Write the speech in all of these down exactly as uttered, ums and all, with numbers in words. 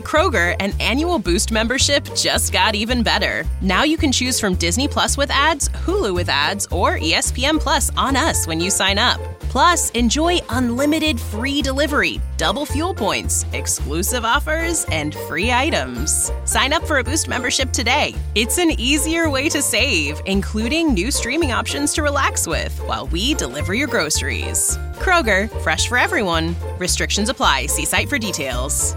Kroger, an annual Boost membership just got even better. Now you can choose from Disney Plus with ads, Hulu with ads, or E S P N Plus on us when you sign up. Plus, enjoy unlimited free delivery, double fuel points, exclusive offers, and free items. Sign up for a Boost membership today. It's an easier way to save, including new streaming options to relax with while we deliver your groceries. Kroger, fresh for everyone. Restrictions apply. See site for details.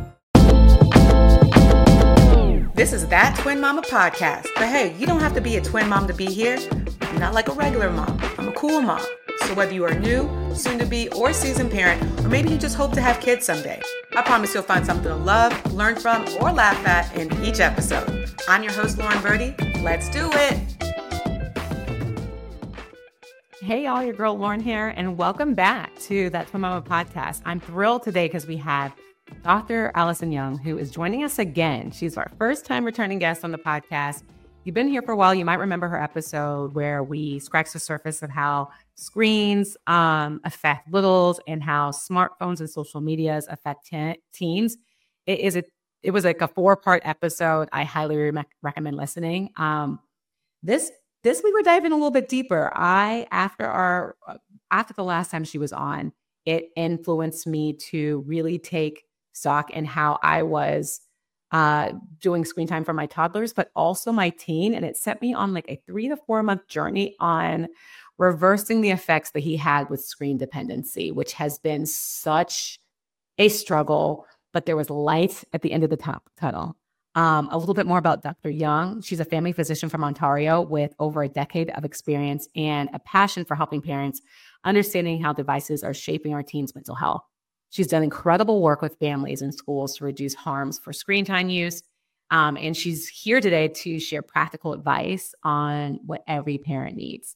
This is That Twin Mama podcast. But hey, you don't have to be a twin mom to be here. I'm not like a regular mom. I'm a cool mom. So whether you are new, soon to be, or seasoned parent, or maybe you just hope to have kids someday, I promise you'll find something to love, learn from, or laugh at in each episode. I'm your host, Lauren Birdie. Let's do it. Hey, y'all, your girl Lauren here, and welcome back to That Twin Mama podcast. I'm thrilled today because we have Doctor Allison Young, who is joining us again. She's our first time returning guest on the podcast. You've been here for a while. You might remember her episode where we scratched the surface of how screens um, affect littles and how smartphones and social medias affect te- teens. It is a, it was like a four-part episode. I highly re- recommend listening. Um, this this we were diving a little bit deeper. I after our after the last time she was on, it influenced me to really take stock in how I was uh, doing screen time for my toddlers, but also my teen. And it set me on like a three to four month journey on reversing the effects that he had with screen dependency, which has been such a struggle, but there was light at the end of the top tunnel. Um, a little bit more about Doctor Young. She's a family physician from Ontario with over a decade of experience and a passion for helping parents understanding how devices are shaping our teens' mental health. She's done incredible work with families and schools to reduce harms for screen time use. Um, and she's here today to share practical advice on what every parent needs.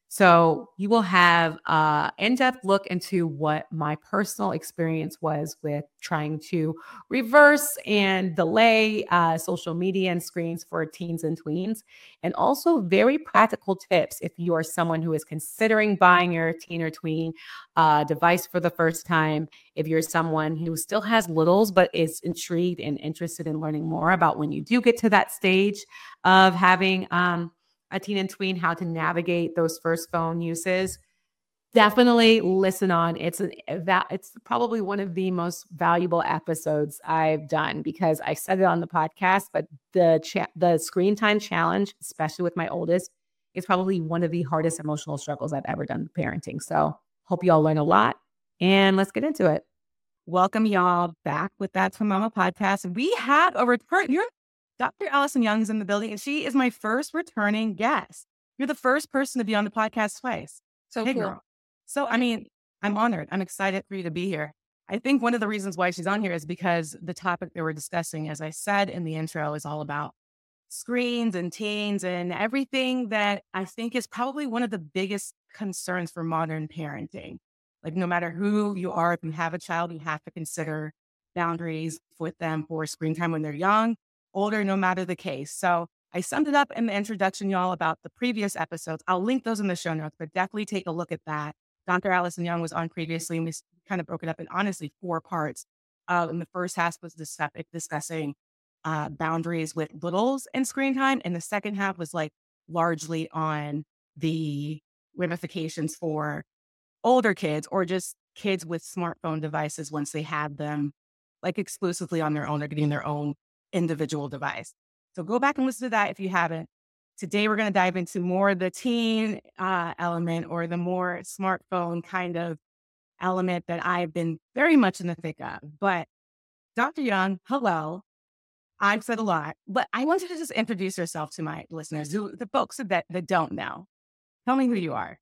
So you will have an in-depth look into what my personal experience was with trying to reverse and delay uh, social media and screens for teens and tweens, and also very practical tips if you are someone who is considering buying your teen or tween uh, device for the first time, if you're someone who still has littles but is intrigued and interested in learning more about when you do get to that stage of having um, a teen and tween, how to navigate those first phone uses. Definitely listen on. It's an, it's probably one of the most valuable episodes I've done because I said it on the podcast, but the cha- the screen time challenge, especially with my oldest, is probably one of the hardest emotional struggles I've ever done with parenting. So hope you all learn a lot, and let's get into it. Welcome y'all back with That Twin Mama podcast. We have a return. You're Doctor Allison Young is in the building, and she is my first returning guest. You're the first person to be on the podcast twice. So hey, cool. girl. So, I mean, I'm honored. I'm excited for you to be here. I think one of the reasons why she's on here is because the topic that we're discussing, as I said in the intro, is all about screens and teens and everything that I think is probably one of the biggest concerns for modern parenting. Like, no matter who you are, if you have a child, you have to consider boundaries with them for screen time when they're young, older, no matter the case. So I summed it up in the introduction, y'all, about the previous episodes. I'll link those in the show notes, but definitely take a look at that. Doctor Allison Young was on previously, and we kind of broke it up in honestly four parts. Uh, and the first half was dis- discussing uh, boundaries with littles and screen time. And the second half was like largely on the ramifications for older kids or just kids with smartphone devices once they have them like exclusively on their own or getting their own individual device. So go back and listen to that if you haven't. Today, we're going to dive into more of the teen uh, element or the more smartphone kind of element that I've been very much in the thick of. But Doctor Young, hello. I've said a lot, but I want you to just introduce yourself to my listeners, who, the folks that, that don't know. Tell me who you are.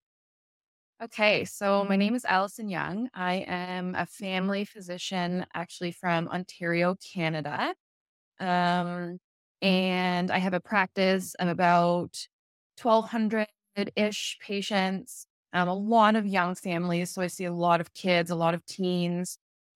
Okay, so my name is Allison Young. I am a family physician actually from Ontario, Canada. Um, and I have a practice of about twelve hundred-ish patients, um, a lot of young families. So I see a lot of kids, a lot of teens.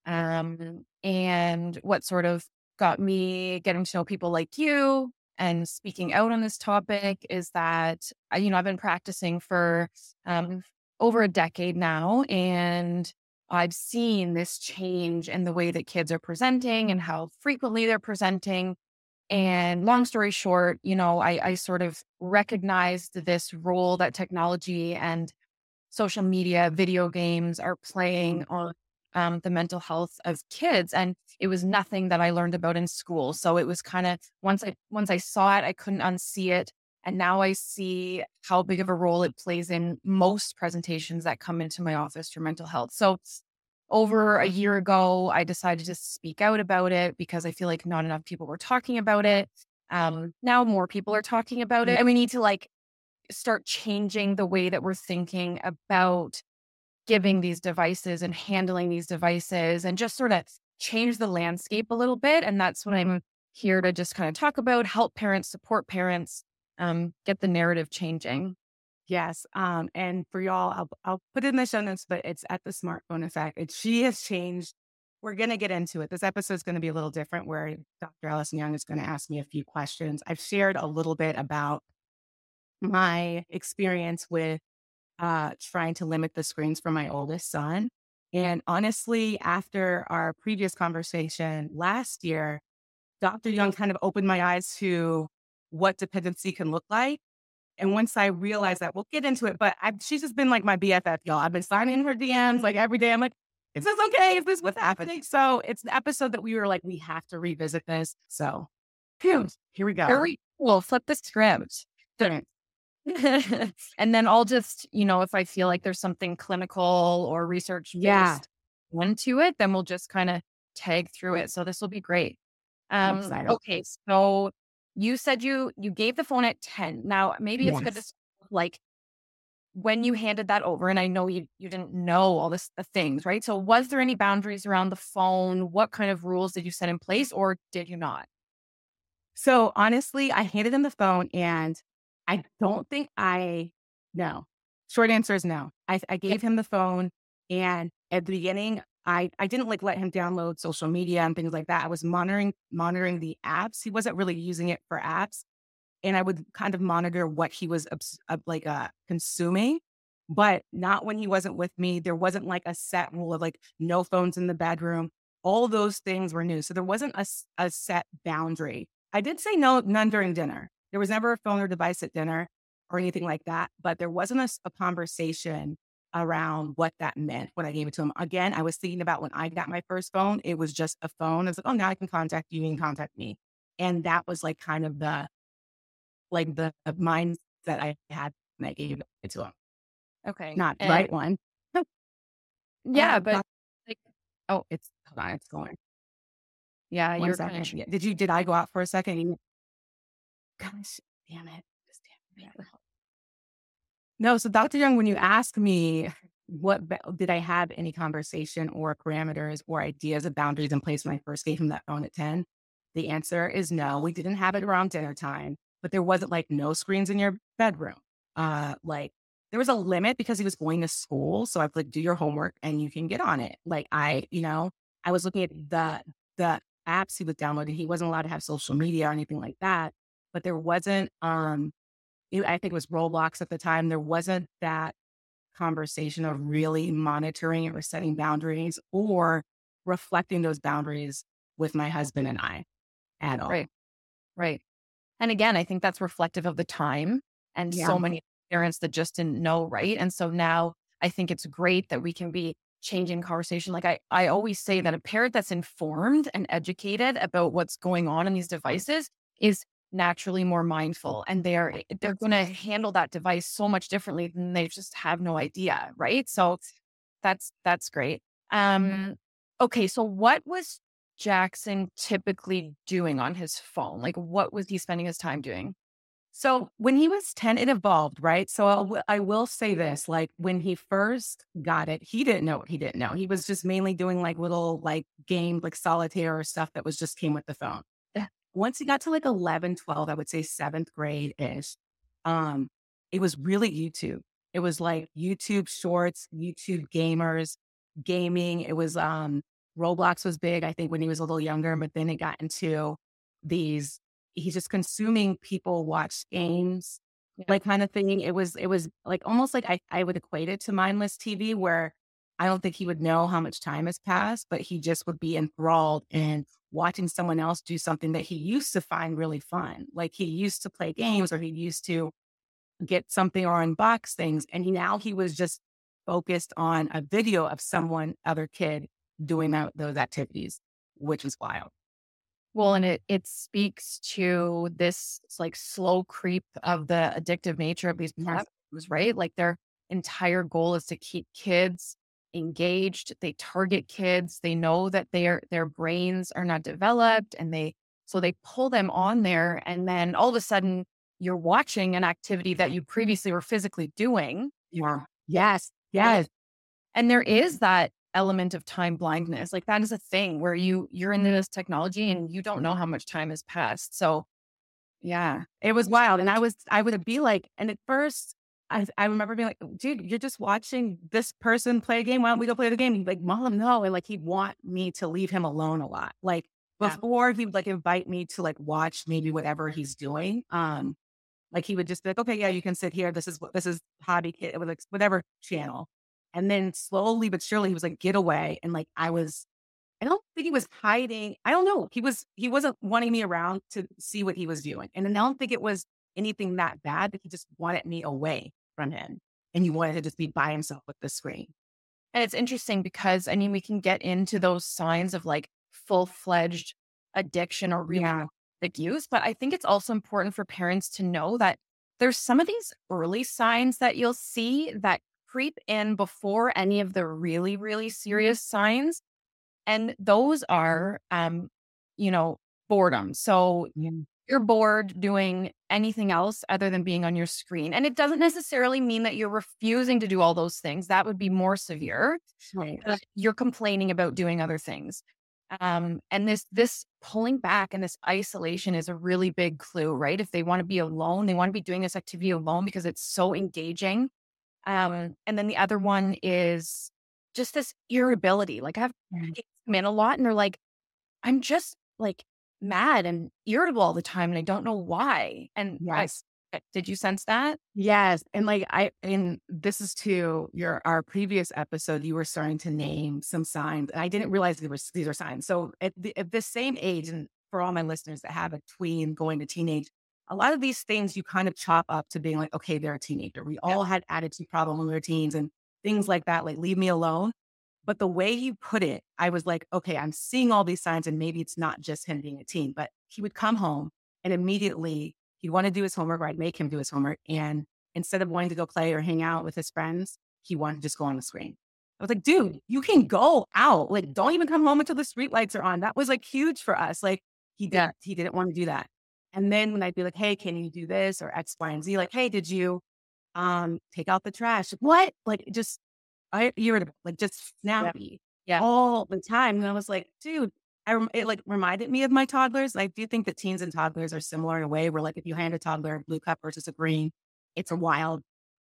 Um, and what sort of got me getting to know people like you and speaking out on this topic is that, uh, you know, I've been practicing for um, over a decade now. And I've seen this change in the way that kids are presenting and how frequently they're presenting. And long story short, you know, I, I sort of recognized this role that technology and social media, video games are playing on um, the mental health of kids. And it was nothing that I learned about in school. So it was kind of, once I once I saw it, I couldn't unsee it. And now I see how big of a role it plays in most presentations that come into my office for mental health. So over a year ago, I decided to speak out about it because I feel like not enough people were talking about it. Um, now more people are talking about it, and we need to like start changing the way that we're thinking about giving these devices and handling these devices, and just sort of change the landscape a little bit. And that's what I'm here to just kind of talk about, help parents, support parents, um, get the narrative changing. Yes. Um, and for y'all, I'll, I'll put it in the show notes, but it's at the smartphone effect. It, she has changed. We're going to get into it. This episode is going to be a little different where Doctor Allison Young is going to ask me a few questions. I've shared a little bit about my experience with uh, trying to limit the screens for my oldest son. And honestly, after our previous conversation last year, Doctor Young kind of opened my eyes to what dependency can look like. And once I realized that, we'll get into it, but I've, she's just been like my B F F, y'all. I've been signing in her D Ms like every day. I'm like, is this okay? Is this what's happening? So it's the episode that we were like, we have to revisit this. So phew, here we go. Here we will flip the script. And then I'll just, you know, if I feel like there's something clinical or research Yeah. based into it, then we'll just kind of tag through it. So this will be great. I'm Um, excited. okay, so you said you you gave the phone at ten. Now maybe it's good to Yes. s- like when you handed that over, and I know you you didn't know all this the things, right? So was there any boundaries around the phone? What kind of rules did you set in place, or did you not? So honestly, I handed him the phone and I don't think I, no. Short answer is no. I, I gave him the phone, and at the beginning, I, I didn't like let him download social media and things like that. I was monitoring, monitoring the apps. He wasn't really using it for apps. And I would kind of monitor what he was obs- uh, like uh, consuming, but not when he wasn't with me. There wasn't like a set rule of like no phones in the bedroom. All those things were new. So there wasn't a, s- a set boundary. I did say no, none during dinner. There was never a phone or device at dinner or anything like that, but there wasn't a, s- a conversation around what that meant when I gave it to him. Again, I was thinking about when I got my first phone, it was just a phone. I was like, oh, now I can contact you, you can contact me. And that was like kind of the, like the, the mind that I had when I gave it to him. Okay. Not And right one. yeah, Uh, but doc- like, oh, it's, hold on, it's going. yeah, One you're second. kind of Yeah. Did you, did I go out for a second? You- Gosh, damn it. Just damn it. No, so Doctor Young, when you ask me what ba- did I have any conversation or parameters or ideas of boundaries in place when I first gave him that phone at ten, the answer is no. We didn't have it around dinner time, but there wasn't like no screens in your bedroom. Uh, like there was a limit because he was going to school, so I was like, do your homework and you can get on it. Like I, you know, I was looking at the the apps he was downloading. He wasn't allowed to have social media or anything like that, but there wasn't um it- I think it was Roblox at the time. There wasn't that conversation of really monitoring or setting boundaries or reflecting those boundaries with my husband and I at all. right, right. And again, I think that's reflective of the time and Yeah. so many parents that just didn't know, right? And so now I think it's great that we can be changing conversation. Like I, I always say that a parent that's informed and educated about what's going on in these devices is naturally more mindful, and they're they're going to handle that device so much differently than they just have no idea, right? So that's that's great. Um, okay, so what was Jackson typically doing on his phone? Like, what was he spending his time doing? So when he was ten, it evolved, right? So I will I will say this, like when he first got it, he didn't know what he didn't know. He was just mainly doing like little like games, like solitaire or stuff that was just came with the phone. Yeah. Once he got to like eleven, twelve, I would say seventh grade ish, um, it was really YouTube. It was like YouTube shorts, YouTube gamers, gaming. It was um Roblox was big, I think, when he was a little younger, but then it got into these, he's just consuming people watch games, Yeah. like kind of thing. It was, it was like almost like I, I would equate it to mindless T V where I don't think he would know how much time has passed, but he just would be enthralled in watching someone else do something that he used to find really fun. Like he used to play games or he used to get something or unbox things. And he, now he was just focused on a video of someone, other kid doing that, those activities, which was wild. Well, and it it speaks to this like slow creep of the addictive nature of these platforms, right? Like their entire goal is to keep kids engaged. They target kids. They know that their their brains are not developed, and they so they pull them on there, and then all of a sudden you're watching an activity that you previously were physically doing. Yeah. Yes. Yes. And there is that element of time blindness. Like that is a thing where you you're into this technology and you don't know how much time has passed. So yeah, it was wild. And I was, I would be like, and at first I, I remember being like, dude, you're just watching this person play a game. Why don't we go play the game? He'd be like, Mom, no. And like, he'd want me to leave him alone a lot. Like before yeah. he would like invite me to like watch maybe whatever he's doing. Um, like he would just be like, okay, yeah, you can sit here. This is what, this is Hobby Kid, like whatever channel. And then slowly but surely he was like, get away. And like, I was, I don't think he was hiding. I don't know. He was, he wasn't wanting me around to see what he was doing. And then I don't think it was anything that bad, but he just wanted me away from him. And he wanted to just be by himself with the screen. And it's interesting because, I mean, we can get into those signs of like full-fledged addiction or realistic yeah. use, but I think it's also important for parents to know that there's some of these early signs that you'll see that creep in before any of the really, really serious signs. And those are, um, you know, boredom. So yeah. you're bored doing anything else other than being on your screen. And it doesn't necessarily mean that you're refusing to do all those things. That would be more severe. Right. Uh, you're complaining about doing other things. Um, and this, this pulling back and this isolation is a really big clue, right? If they want to be alone, they want to be doing this activity alone because it's so engaging. Um, and then the other one is just this irritability. Like I have kids come in a lot and they're like, I'm just like mad and irritable all the time. And I don't know why. And yes. I, did you sense that? Yes. And like, I, and this is to your, our previous episode, you were starting to name some signs. And I didn't realize there was, these are signs. So at the, at the same age, and for all my listeners that have a tween going to teenage, a lot of these things you kind of chop up to being like, okay, they're a teenager. We all yeah. had attitude problem when we were teens and things like that, like leave me alone. But the way you put it, I was like, okay, I'm seeing all these signs and maybe it's not just him being a teen, but he would come home and immediately he'd want to do his homework or I'd make him do his homework. And instead of wanting to go play or hang out with his friends, he wanted to just go on the screen. I was like, dude, you can go out. Like, don't even come home until the streetlights are on. That was like huge for us. Like he did, yeah. he didn't want to do that. And then when I'd be like, hey, can you do this or X, Y, and Z? Like, hey, did you um, take out the trash? What? Like, just I irritable, like just snappy yeah. all the time. And I was like, dude, I it like reminded me of my toddlers. I do think that teens and toddlers are similar in a way where like if you hand a toddler a blue cup versus a green, it's a wild,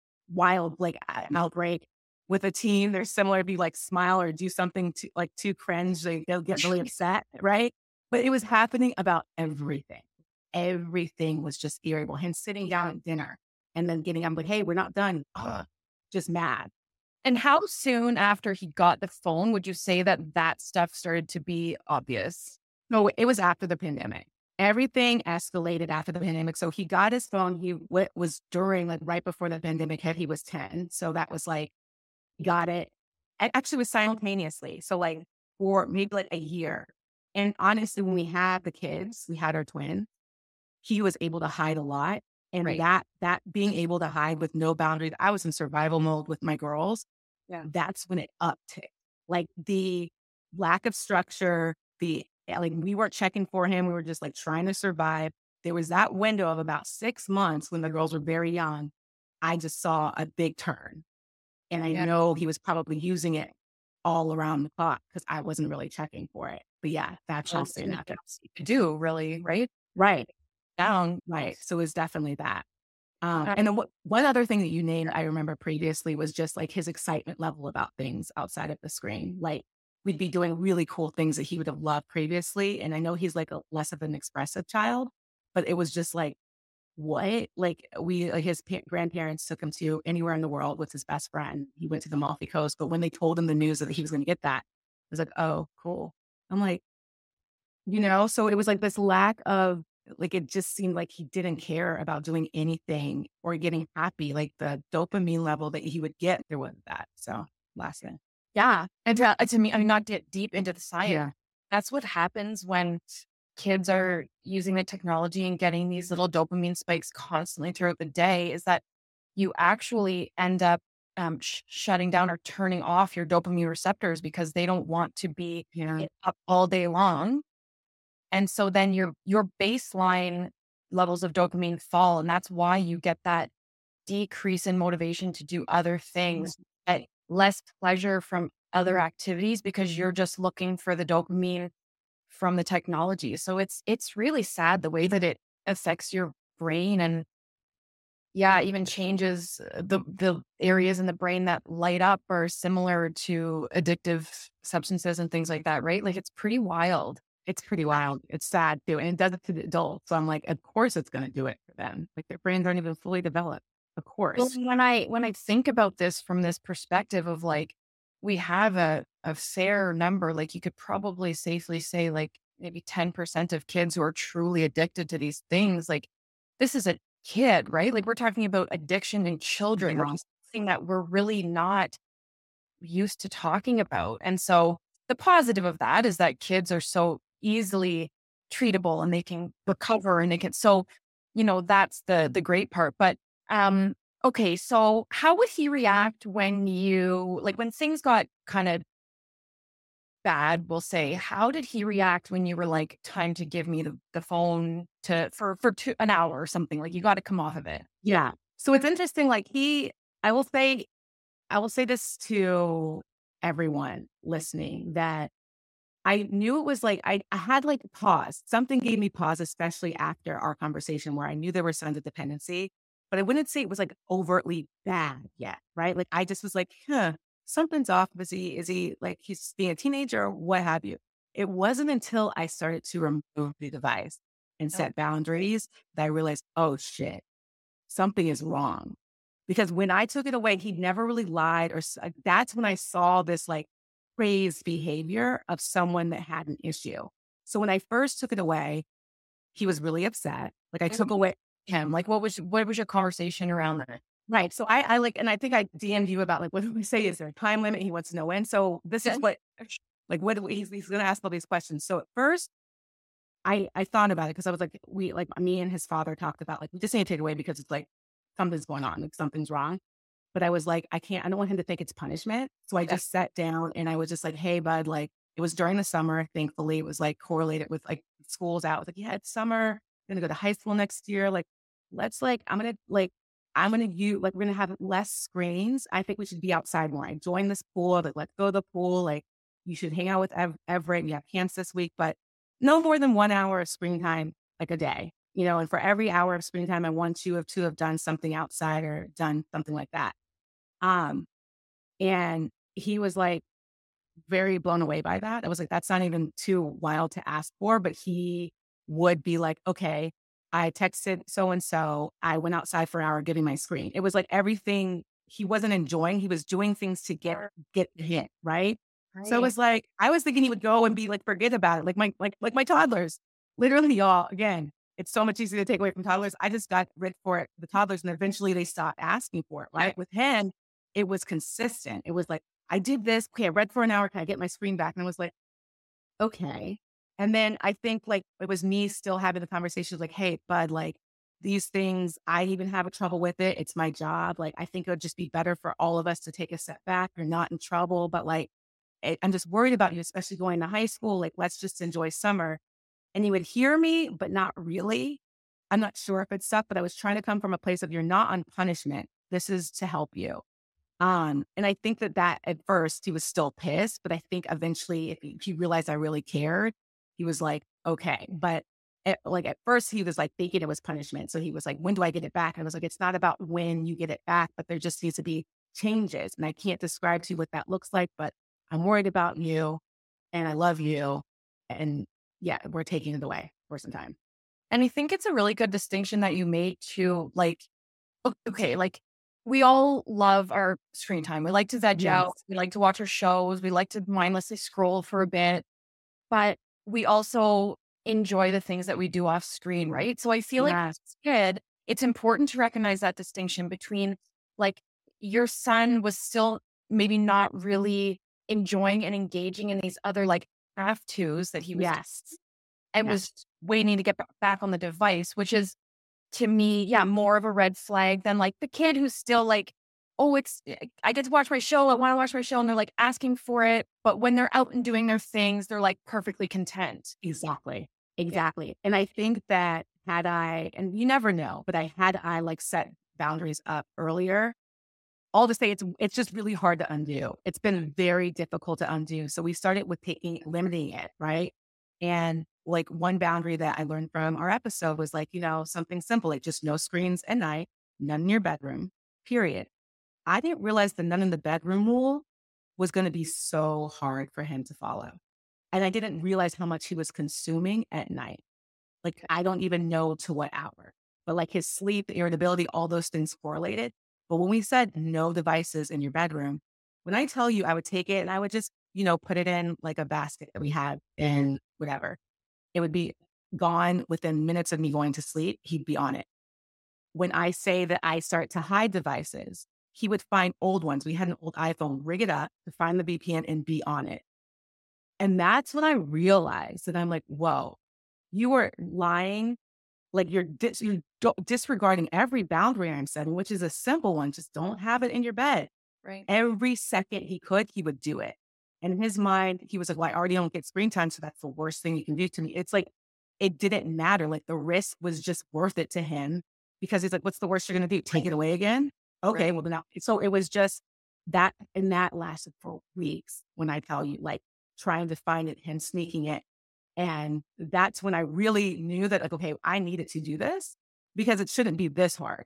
wild like outbreak. With a teen, they're similar. If you like smile or do something too, like too cringe, they, they'll get really upset, right? But it was happening about everything. Everything was just irritable. Him sitting down at dinner and then getting, I'm like, hey, we're not done. Ugh, just mad. And how soon after he got the phone would you say that that stuff started to be obvious? No, it was after the pandemic. Everything escalated after the pandemic. So he got his phone. He w- was during like right before the pandemic hit. He was ten. So that was like, he got it. It actually was simultaneously. So like for maybe like a year. And honestly, when we had the kids, we had our twins, he was able to hide a lot. And right. that, that being able to hide with no boundaries, I was in survival mode with my girls. Yeah. That's when it upticked. Like the lack of structure, the, like we weren't checking for him. We were just like trying to survive. There was that window of about six months when the girls were very young. I just saw a big turn. And I yeah. know he was probably using it all around the clock because I wasn't really checking for it. But yeah, that's well, something that you do really, right? Right. Down. Right. So it was definitely that. Um, okay. And then what, one other thing that you named, I remember previously was just like his excitement level about things outside of the screen. Like we'd be doing really cool things that he would have loved previously. And I know he's like a less of an expressive child, but it was just like what? Like we, like his pa- grandparents took him to anywhere in the world with his best friend. He went to the Amalfi Coast, but when they told him the news that he was going to get that, it was like, oh, cool. I'm like, you know, so it was like this lack of, like, it just seemed like he didn't care about doing anything or getting happy. Like the dopamine level that he would get, there wasn't that. So last thing. Yeah. And to, to me, I mean, not get deep into the science. Yeah. That's what happens when kids are using the technology and getting these little dopamine spikes constantly throughout the day, is that you actually end up um, sh- shutting down or turning off your dopamine receptors because they don't want to be Yeah. up all day long. And so then your your baseline levels of dopamine fall. And that's why you get that decrease in motivation to do other things, at less pleasure from other activities, because you're just looking for the dopamine from the technology. So it's it's really sad the way that it affects your brain, and yeah, even changes the the areas in the brain that light up are similar to addictive substances and things like that, right? Like it's pretty wild. It's pretty wild. It's sad too. And it does it to the adults. So I'm like, of course it's going to do it for them. Like their brains aren't even fully developed. Of Well, course. when I when I think about this from this perspective of like, we have a a fair number, like you could probably safely say like maybe ten percent of kids who are truly addicted to these things. Like this is a kid, right? Like we're talking about addiction in children, Yeah. which is something that we're really not used to talking about. And so the positive of that is that kids are so easily treatable and they can recover and they can, so, you know, that's the the great part. But um, okay, so how would he react when you, like when things got kind of bad, we'll say, how did he react when you were like, time to give me the, the phone to for for two, an hour or something? Like you got to come off of it. Yeah. So it's interesting. Like he, I will say, I will say this to everyone listening, that I knew it was like, I, I had like pause. Something gave me pause, especially after our conversation where I knew there were signs of dependency, but I wouldn't say it was like overtly bad yet. Right. Like I just was like, huh, something's off. Is he, is he like, he's being a teenager or what have you? It wasn't until I started to remove the device and set boundaries that I realized, oh shit, something is wrong. Because when I took it away, he never really lied, or s- like, that's when I saw this like crazed behavior of someone that had an issue. So when I first took it away, he was really upset. Like I took away Him, like what was what was your conversation around that? right. So I, I like, and I think I D M'd you about like, what do we say? Is there a time limit? He wants to know when. So this is Okay. what, like, what do we, he's, he's going to ask all these questions. So at first, I I thought about it because I was like, we like me and his father talked about like, we just need to take it away because it's like something's going on, like something's wrong. But I was like, I can't, I don't want him to think it's punishment. So I just sat down and I was just like, hey, bud, like it was during the summer. Thankfully, it was like correlated with like school's out. I was like, yeah, it's summer. I'm going to go to high school next year. Like, let's like, I'm going to like, I'm going to use, like, we're going to have less screens. I think we should be outside more. I joined this pool, like, let's go to the pool. Like, you should hang out with Ev- Everett. You have camps this week, but no more than one hour of screen time, like a day, you know, and for every hour of screen time, I want you of to have done something outside or done something like that. Um, and he was like very blown away by that. I was like, that's not even too wild to ask for, but he would be like, okay, I texted so-and-so, I went outside for an hour giving my screen. It was like everything he wasn't enjoying. He was doing things to get, get hit. Right. So it was like, I was thinking he would go and be like, forget about it. Like my, like, like my toddlers, literally y'all, again, it's so much easier to take away from toddlers. I just got rid for it, the toddlers, and eventually they stopped asking for it. Right. With him, it was consistent. It was like, I did this. Okay. I read for an hour. Can I get my screen back? And I was like, okay. And then I think like it was me still having the conversation like, hey, bud, like these things, I even have trouble with it. It's my job. Like, I think it would just be better for all of us to take a step back. You're not in trouble, but like, it, I'm just worried about you, especially going to high school. Like, let's just enjoy summer. And he would hear me, but not really. I'm not sure if it's stuff, but I was trying to come from a place of you're not on punishment. This is to help you. Um, and I think that that at first he was still pissed, but I think eventually if he, he realized I really cared, he was like, okay. But at, like at first he was like thinking it was punishment. So he was like, when do I get it back? And I was like, it's not about when you get it back, but there just needs to be changes. And I can't describe to you what that looks like, but I'm worried about you and I love you. And yeah, we're taking it away for some time. And I think it's a really good distinction that you made to like, o- okay, like we all love our screen time. We like to veg Yes. out. We like to watch our shows. We like to mindlessly scroll for a bit, but we also enjoy the things that we do off screen, right? So I feel like Yes. as a kid, it's important to recognize that distinction between like your son was still maybe not really enjoying and engaging in these other like have tos that he was Yes. and Yes. was waiting to get ba- back on the device, which is to me, yeah, more of a red flag than like the kid who's still like, oh, it's, eh, I get to watch my show. I want to watch my show. And they're like asking for it. But when they're out and doing their things, they're like perfectly content. Exactly. Exactly. And I think that had I, and you never know, but I had I like set boundaries up earlier, all to say it's it's just really hard to undo. It's been very difficult to undo. So we started with taking limiting it, right? And like one boundary that I learned from our episode was like, you know, something simple, like just no screens at night, none in your bedroom, period. I didn't realize the none in the bedroom rule was going to be so hard for him to follow. And I didn't realize how much he was consuming at night. Like, I don't even know to what hour, but like his sleep, the irritability, all those things correlated. But when we said no devices in your bedroom, when I tell you I would take it and I would just, you know, put it in like a basket that we had in whatever, it would be gone within minutes of me going to sleep. He'd be on it. When I say that I start to hide devices, he would find old ones. We had an old iPhone, rig it up to find the V P N and be on it. And that's when I realized that I'm like, whoa, you are lying. Like you're, dis- you're do- disregarding every boundary I'm setting, which is a simple one. Just don't have it in your bed. Right. Every second he could, he would do it. And in his mind, he was like, well, I already don't get screen time. So that's the worst thing you can do to me. It's like, it didn't matter. Like the risk was just worth it to him because he's like, what's the worst you're going to do? Take it away again? Okay. Right. Well, then, I'll-" so it was just that. And that lasted for weeks when I tell you, like trying to find it, him sneaking it. And that's when I really knew that, like, okay, I needed to do this because it shouldn't be this hard,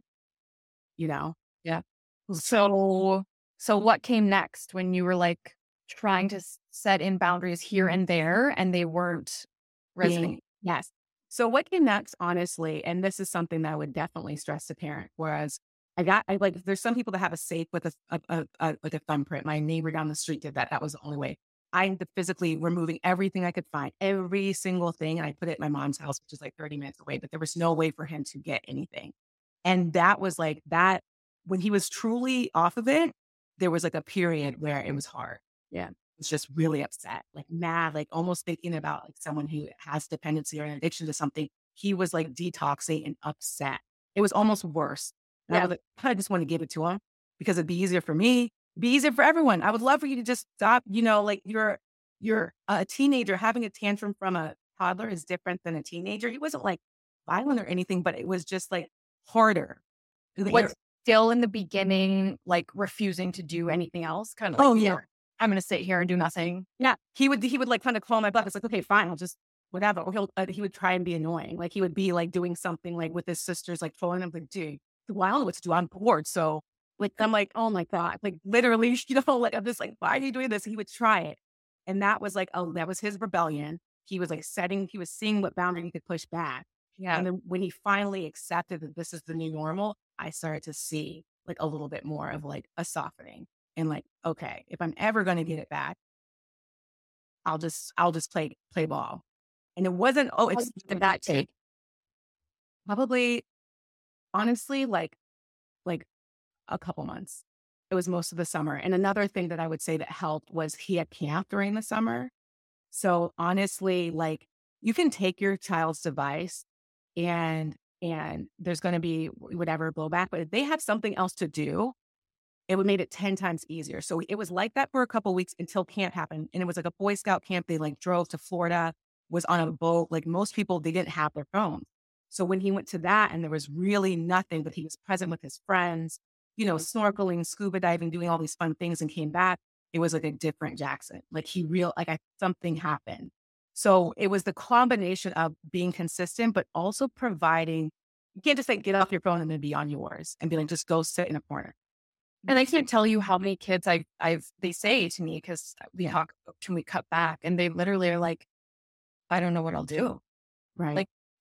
you know? Yeah. So, so what came next when you were like trying to s- set in boundaries here and there and they weren't resonating? Being- yes. So what came next, honestly, and this is something that I would definitely stress to parent, whereas I got, I like, there's some people that have a safe with a, a, a, a like a thumbprint. My neighbor down the street did that. That was the only way. I ended up physically removing everything I could find, every single thing. And I put it at my mom's house, which is like thirty minutes away, but there was no way for him to get anything. And that was like that, when he was truly off of it, there was like a period where it was hard. Yeah. Was just really upset, like mad, like almost thinking about like someone who has dependency or an addiction to something. He was like detoxing and upset. It was almost worse. And I Yeah. was like, I just want to give it to him because it'd be easier for me, be easier for everyone. I would love for you to just stop, you know, like you're, you're a teenager having a tantrum from a toddler is different than a teenager. He wasn't like violent or anything, but it was just like harder. Was still in the beginning, like refusing to do anything else, kind of like, Oh, yeah. I'm going to sit here and do nothing. Yeah, he would he would like kind of call my butt. It's like, okay, fine, I'll just whatever. Or he'll uh, he would try and be annoying. Like he would be like doing something like with his sisters, like trolling them. Like, dude, well, I don't know what to do. I'm bored. So like I'm like, oh my god, like literally, you know, like I'm just like, why are you doing this? He would try it, and that was like, oh, that was his rebellion. He was like setting, he was seeing what boundary he could push back. Yeah. And then when he finally accepted that this is the new normal, I started to see like a little bit more of like a softening and like, okay, if I'm ever going to get it back, I'll just, I'll just play, play ball. And it wasn't, oh, it's Did that take? probably, honestly, like, like a couple months. It was most of the summer. And another thing that I would say that helped was he had camp during the summer. So honestly, like you can take your child's device and, and there's going to be whatever blowback, but if they have something else to do, it would made it ten times easier. So it was like that for a couple of weeks until camp happened. And it was like a Boy Scout camp. They like drove to Florida, was on a boat. Like most people, they didn't have their phones. So when he went to that and there was really nothing, but he was present with his friends, you know, snorkeling, scuba diving, doing all these fun things and came back, it was like a different Jackson. Like he real, like I, something happened. So it was the combination of being consistent, but also providing, you can't just like get off your phone and then be on yours and be like, just go sit in a corner. And I can't tell you how many kids I, I've, they say to me, because we talk, can we cut back? And they literally are like, I don't know what I'll do. Right. Like,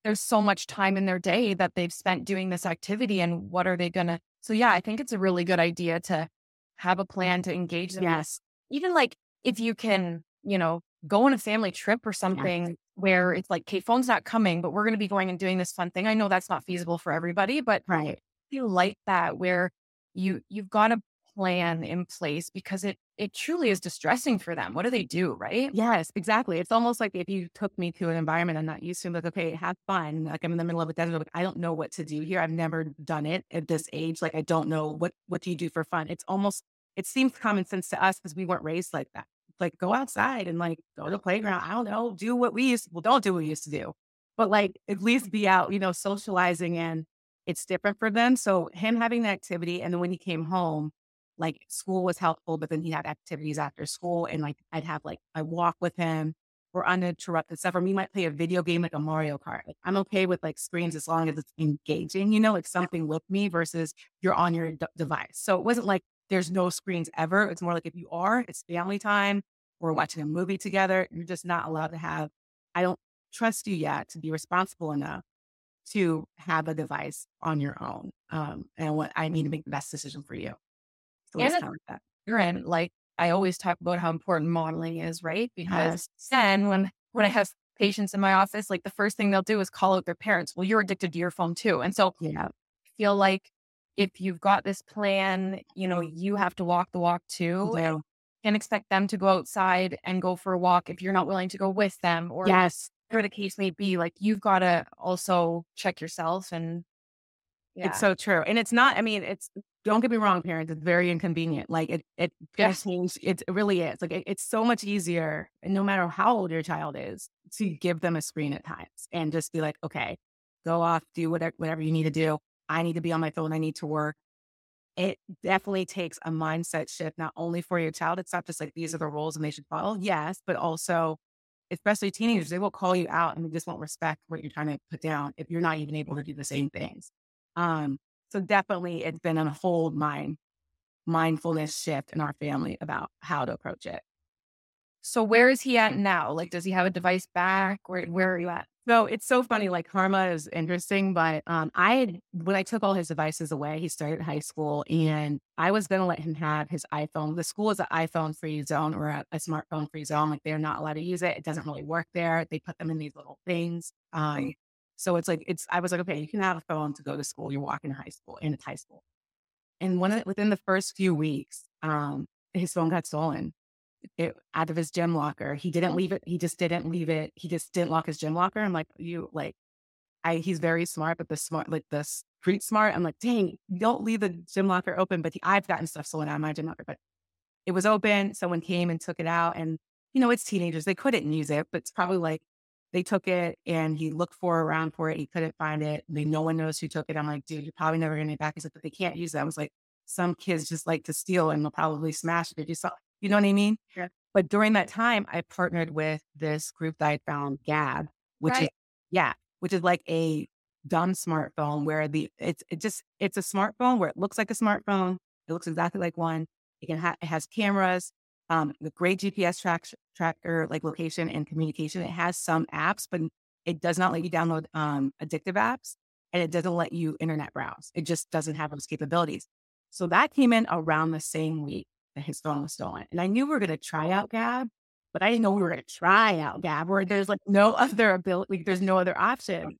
there's so much time in their day that they've spent doing this activity, and what are they going to, so yeah, I think it's a really good idea to have a plan to engage them. Yes. Even like if you can, you know, go on a family trip or something yes. where it's like, okay, phone's not coming, but we're going to be going and doing this fun thing. I know that's not feasible for everybody, but right. you like that where you, you've got a plan in place because it, it truly is distressing for them. What do they do? Right? Yes, exactly. It's almost like if you took me to an environment I'm not used to, I'm like, okay, have fun. Like I'm in the middle of a desert. Like, I don't know what to do here. I've never done it at this age. Like, I don't know what, what do you do for fun? It's almost, it seems common sense to us because we weren't raised like that. Like go outside and like go to the playground. I don't know, do what we used to, well, don't do what we used to do, but like at least be out, you know, socializing, and it's different for them. So him having the activity. And then when he came home, like school was helpful, but then he had activities after school, and like I'd have like I walk with him or uninterrupted stuff, or we might play a video game like a Mario Kart. Like I'm okay with like screens as long as it's engaging, you know, like something with me versus you're on your d- device. So it wasn't like there's no screens ever. It's more like if you are, it's family time. We're watching a movie together. You're just not allowed to have. I don't trust you yet to be responsible enough to have a device on your own. Um, and what I need to make the best decision for you. So and it's kind of like that. You're in, like, I always talk about how important modeling is, right? Because Yes. then when, when I have patients in my office, like the first thing they'll do is call out their parents. Well, you're addicted to your phone too. And so Yeah. I feel like if you've got this plan, you know, you have to walk the walk too. Yeah. And can't expect them to go outside and go for a walk if you're not willing to go with them, or Yes. whatever the case may be. Like you've got to also check yourself. And yeah. It's so true. And it's not, I mean, it's, don't get me wrong, parents, it's very inconvenient. Like it, it, Yes. change, it really is. Like it, it's so much easier, and no matter how old your child is, to give them a screen at times and just be like, okay, go off, do whatever, whatever you need to do. I need to be on my phone. I need to work. It definitely takes a mindset shift, not only for your child. It's not just like, these are the rules and they should follow. Yes, but also, especially teenagers, they will call you out and they just won't respect what you're trying to put down if you're not even able to do the same things. Um, so definitely it's been a whole mind, mindfulness shift in our family about how to approach it. So where is he at now? Like, does he have a device back? Where, where are you at? So it's so funny, like karma is interesting, but um, I had, when I took all his devices away, he started high school, and I was going to let him have his iPhone. The school is an iPhone free zone, or a, a smartphone free zone. Like they're not allowed to use it. It doesn't really work there. They put them in these little things. Um, so it's like, it's, I was like, okay, you can have a phone to go to school. You're walking to high school, and it's high school. And one of the, within the first few weeks, um, his phone got stolen. It, out of his gym locker. He didn't leave it. He just didn't leave it. He just didn't lock his gym locker. I'm like, you like, I, he's very smart, but the smart, like the street smart. I'm like, dang, don't leave the gym locker open. But he, I've gotten stuff stolen out of my gym locker, but it was open. Someone came and took it out, and you know, it's teenagers. They couldn't use it, but it's probably like they took it and he looked for around for it. He couldn't find it. They, no one knows who took it. I'm like, dude, you're probably never going to get it back. He said, but they can't use it. I was like, some kids just like to steal and they'll probably smash it. You saw, you know what I mean? Yeah. But during that time, I partnered with this group that I found, Gab, which Right. is, yeah, which is like a dumb smartphone where the, it's, it just, it's a smartphone where it looks like a smartphone. It looks exactly like one. It can have, it has cameras, um, the great G P S track, tracker, like location and communication. It has some apps, but it does not let you download, um, addictive apps, and it doesn't let you internet browse. It just doesn't have those capabilities. So that came in around the same week that his phone was stolen. And I knew we were going to try out Gab, but I didn't know we were going to try out Gab where there's like no other ability, like there's no other option.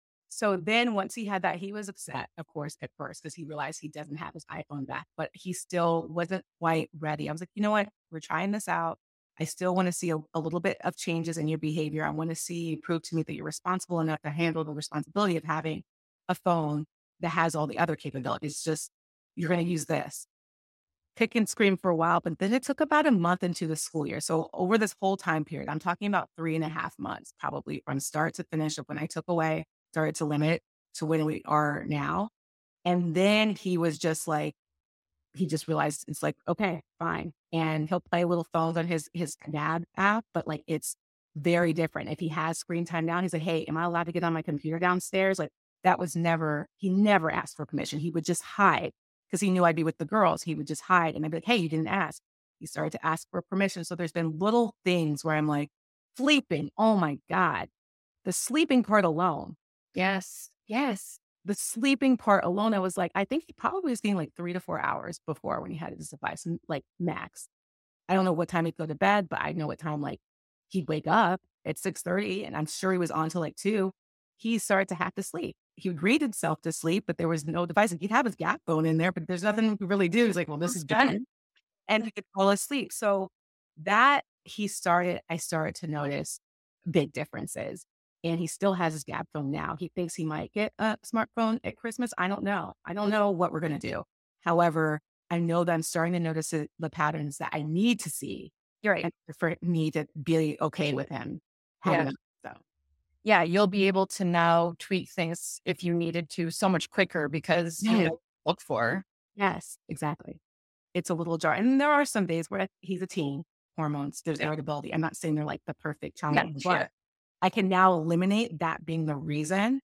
So then once he had that, he was upset, of course, at first, because he realized he doesn't have his iPhone back, but he still wasn't quite ready. I was like, you know what? We're trying this out. I still want to see a, a little bit of changes in your behavior. I want to see you prove to me that you're responsible enough to handle the responsibility of having a phone that has all the other capabilities. It's just, you're going to use this. Kick and scream for a while, but then it took about a month into the school year. So over this whole time period, I'm talking about three and a half months, probably from start to finish of when I took away, started to limit to when we are now. And then he was just like, he just realized it's like, okay, fine. And he'll play little phones on his, his dad app, but like, it's very different. If he has screen time down, he's like, hey, am I allowed to get on my computer downstairs? Like that was never, he never asked for permission. He would just hide. Because he knew I'd be with the girls, he would just hide. And I'd be like, hey, you didn't ask. He started to ask for permission. So there's been little things where I'm like, sleeping. Oh my God. The sleeping part alone. Yes. Yes. The sleeping part alone, I was like, I think he probably was getting like three to four hours before when he had his device, and like max. I don't know what time he'd go to bed, but I know what time like he'd wake up at six thirty, and I'm sure he was on till like two. He started to have to sleep. He would read himself to sleep, but there was no device. He'd have his gap phone in there, but there's nothing he could really do. He's like, well, this is done. And he could fall asleep. So that he started, I started to notice big differences. And he still has his gap phone now. He thinks he might get a smartphone at Christmas. I don't know. I don't know what we're going to do. However, I know that I'm starting to notice it, the patterns that I need to see. You're right. And for me to be okay with him having Yeah. it. So Yeah, you'll be able to now tweak things if you needed to so much quicker because you Yeah. know what to look for. yes, exactly. It's a little jar. And there are some days where he's a teen, hormones, there's irritability. I'm not saying they're like the perfect child, Yeah, but sure. I can now eliminate that being the reason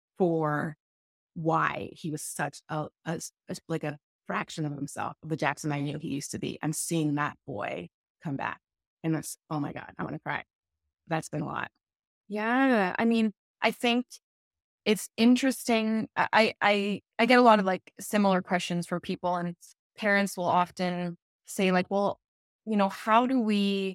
for why he was such a, a s- a s- like a fraction of himself, of the Jackson I knew he used to be. I'm seeing that boy come back. And that's, oh my God, I want to cry. That's been a lot. Yeah. I mean, I think it's interesting. I, I, I I get a lot of like similar questions from people, and parents will often say, like, well, you know, how do we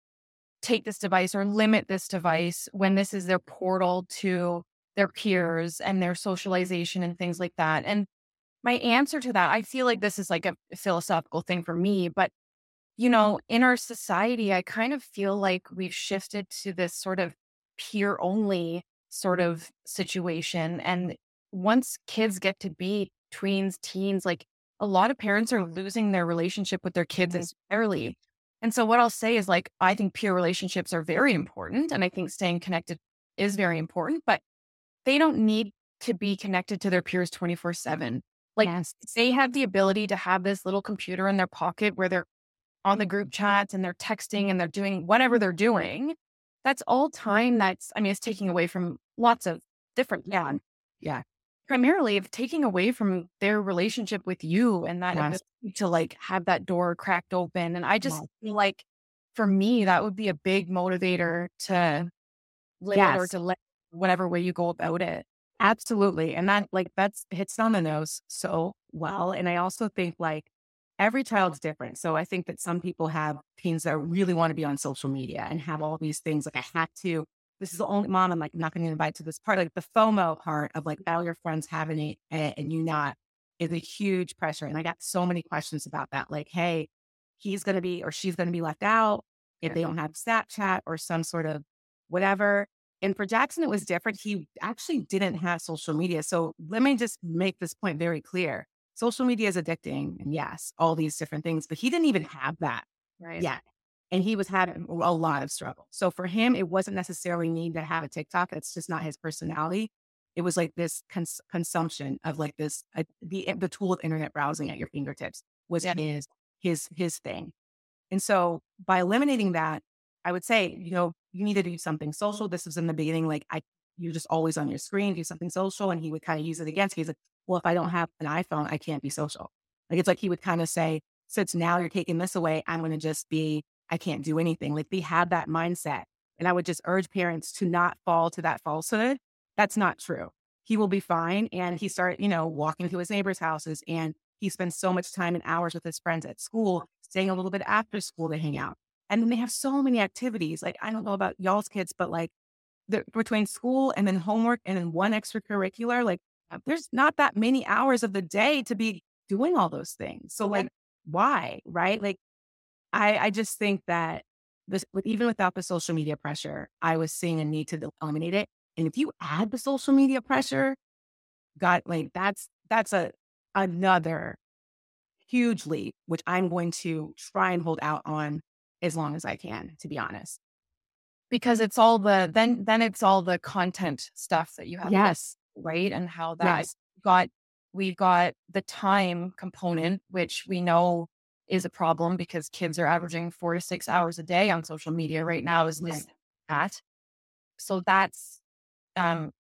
take this device or limit this device when this is their portal to their peers and their socialization and things like that? And my answer to that, I feel like this is like a philosophical thing for me, but you know, in our society, I kind of feel like we've shifted to this sort of peer only sort of situation. And once kids get to be tweens, teens, like a lot of parents are losing their relationship with their kids entirely. And so what I'll say is like, I think peer relationships are very important. And I think staying connected is very important, but they don't need to be connected to their peers twenty-four seven. Like Yes. they have the ability to have this little computer in their pocket where they're on the group chats and they're texting and they're doing whatever they're doing. That's all time that's, I mean, it's taking away from lots of different, yeah, Yeah. primarily of taking away from their relationship with you and that Yes. ability to like have that door cracked open. And I just Yes. feel like for me, that would be a big motivator to limit or Yes. to let whatever way you go about it. Absolutely. And that like that's hits on the nose so well. And I also think like every child's different. So I think that some people have teens that really want to be on social media and have all these things like I have to, this is the only mom I'm like not going to invite to this part. Like the FOMO part of like all your friends having it and, and you not is a huge pressure. And I got so many questions about that. Like, hey, he's going to be or she's going to be left out if they don't have Snapchat or some sort of whatever. And for Jackson, it was different. He actually didn't have social media. So let me just make this point very clear. Social media is addicting. And yes, all these different things, but he didn't even have that Right. yet. And he was having a lot of struggle. So for him, it wasn't necessarily need to have a TikTok. It's just not his personality. It was like this cons- consumption of like this, uh, the, the tool of internet browsing at your fingertips was Yeah. his, his, his thing. And so by eliminating that, I would say, you know, you need to do something social. This was in the beginning, like I, you're just always on your screen, do something social. And he would kind of use it against me. He's like, well, if I don't have an iPhone, I can't be social. Like, it's like he would kind of say, since now you're taking this away, I'm going to just be, I can't do anything. Like they have that mindset. And I would just urge parents to not fall to that falsehood. That's not true. He will be fine. And he started, you know, walking to his neighbors' houses and he spends so much time and hours with his friends at school, staying a little bit after school to hang out. And then they have so many activities. Like, I don't know about y'all's kids, but like the, between school and then homework and then one extracurricular, like there's not that many hours of the day to be doing all those things. So like, why? Right? Like, I, I just think that this, with, even without the social media pressure, I was seeing a need to eliminate it. And if you add the social media pressure, God, like that's, that's a, another huge leap, which I'm going to try and hold out on as long as I can, to be honest. Because it's all the, then, then it's all the content stuff that you have. Yes. Right. And how that Yes. got, we've got the time component, which we know is a problem because kids are averaging four to six hours a day on social media right now is Right. that. So that's um,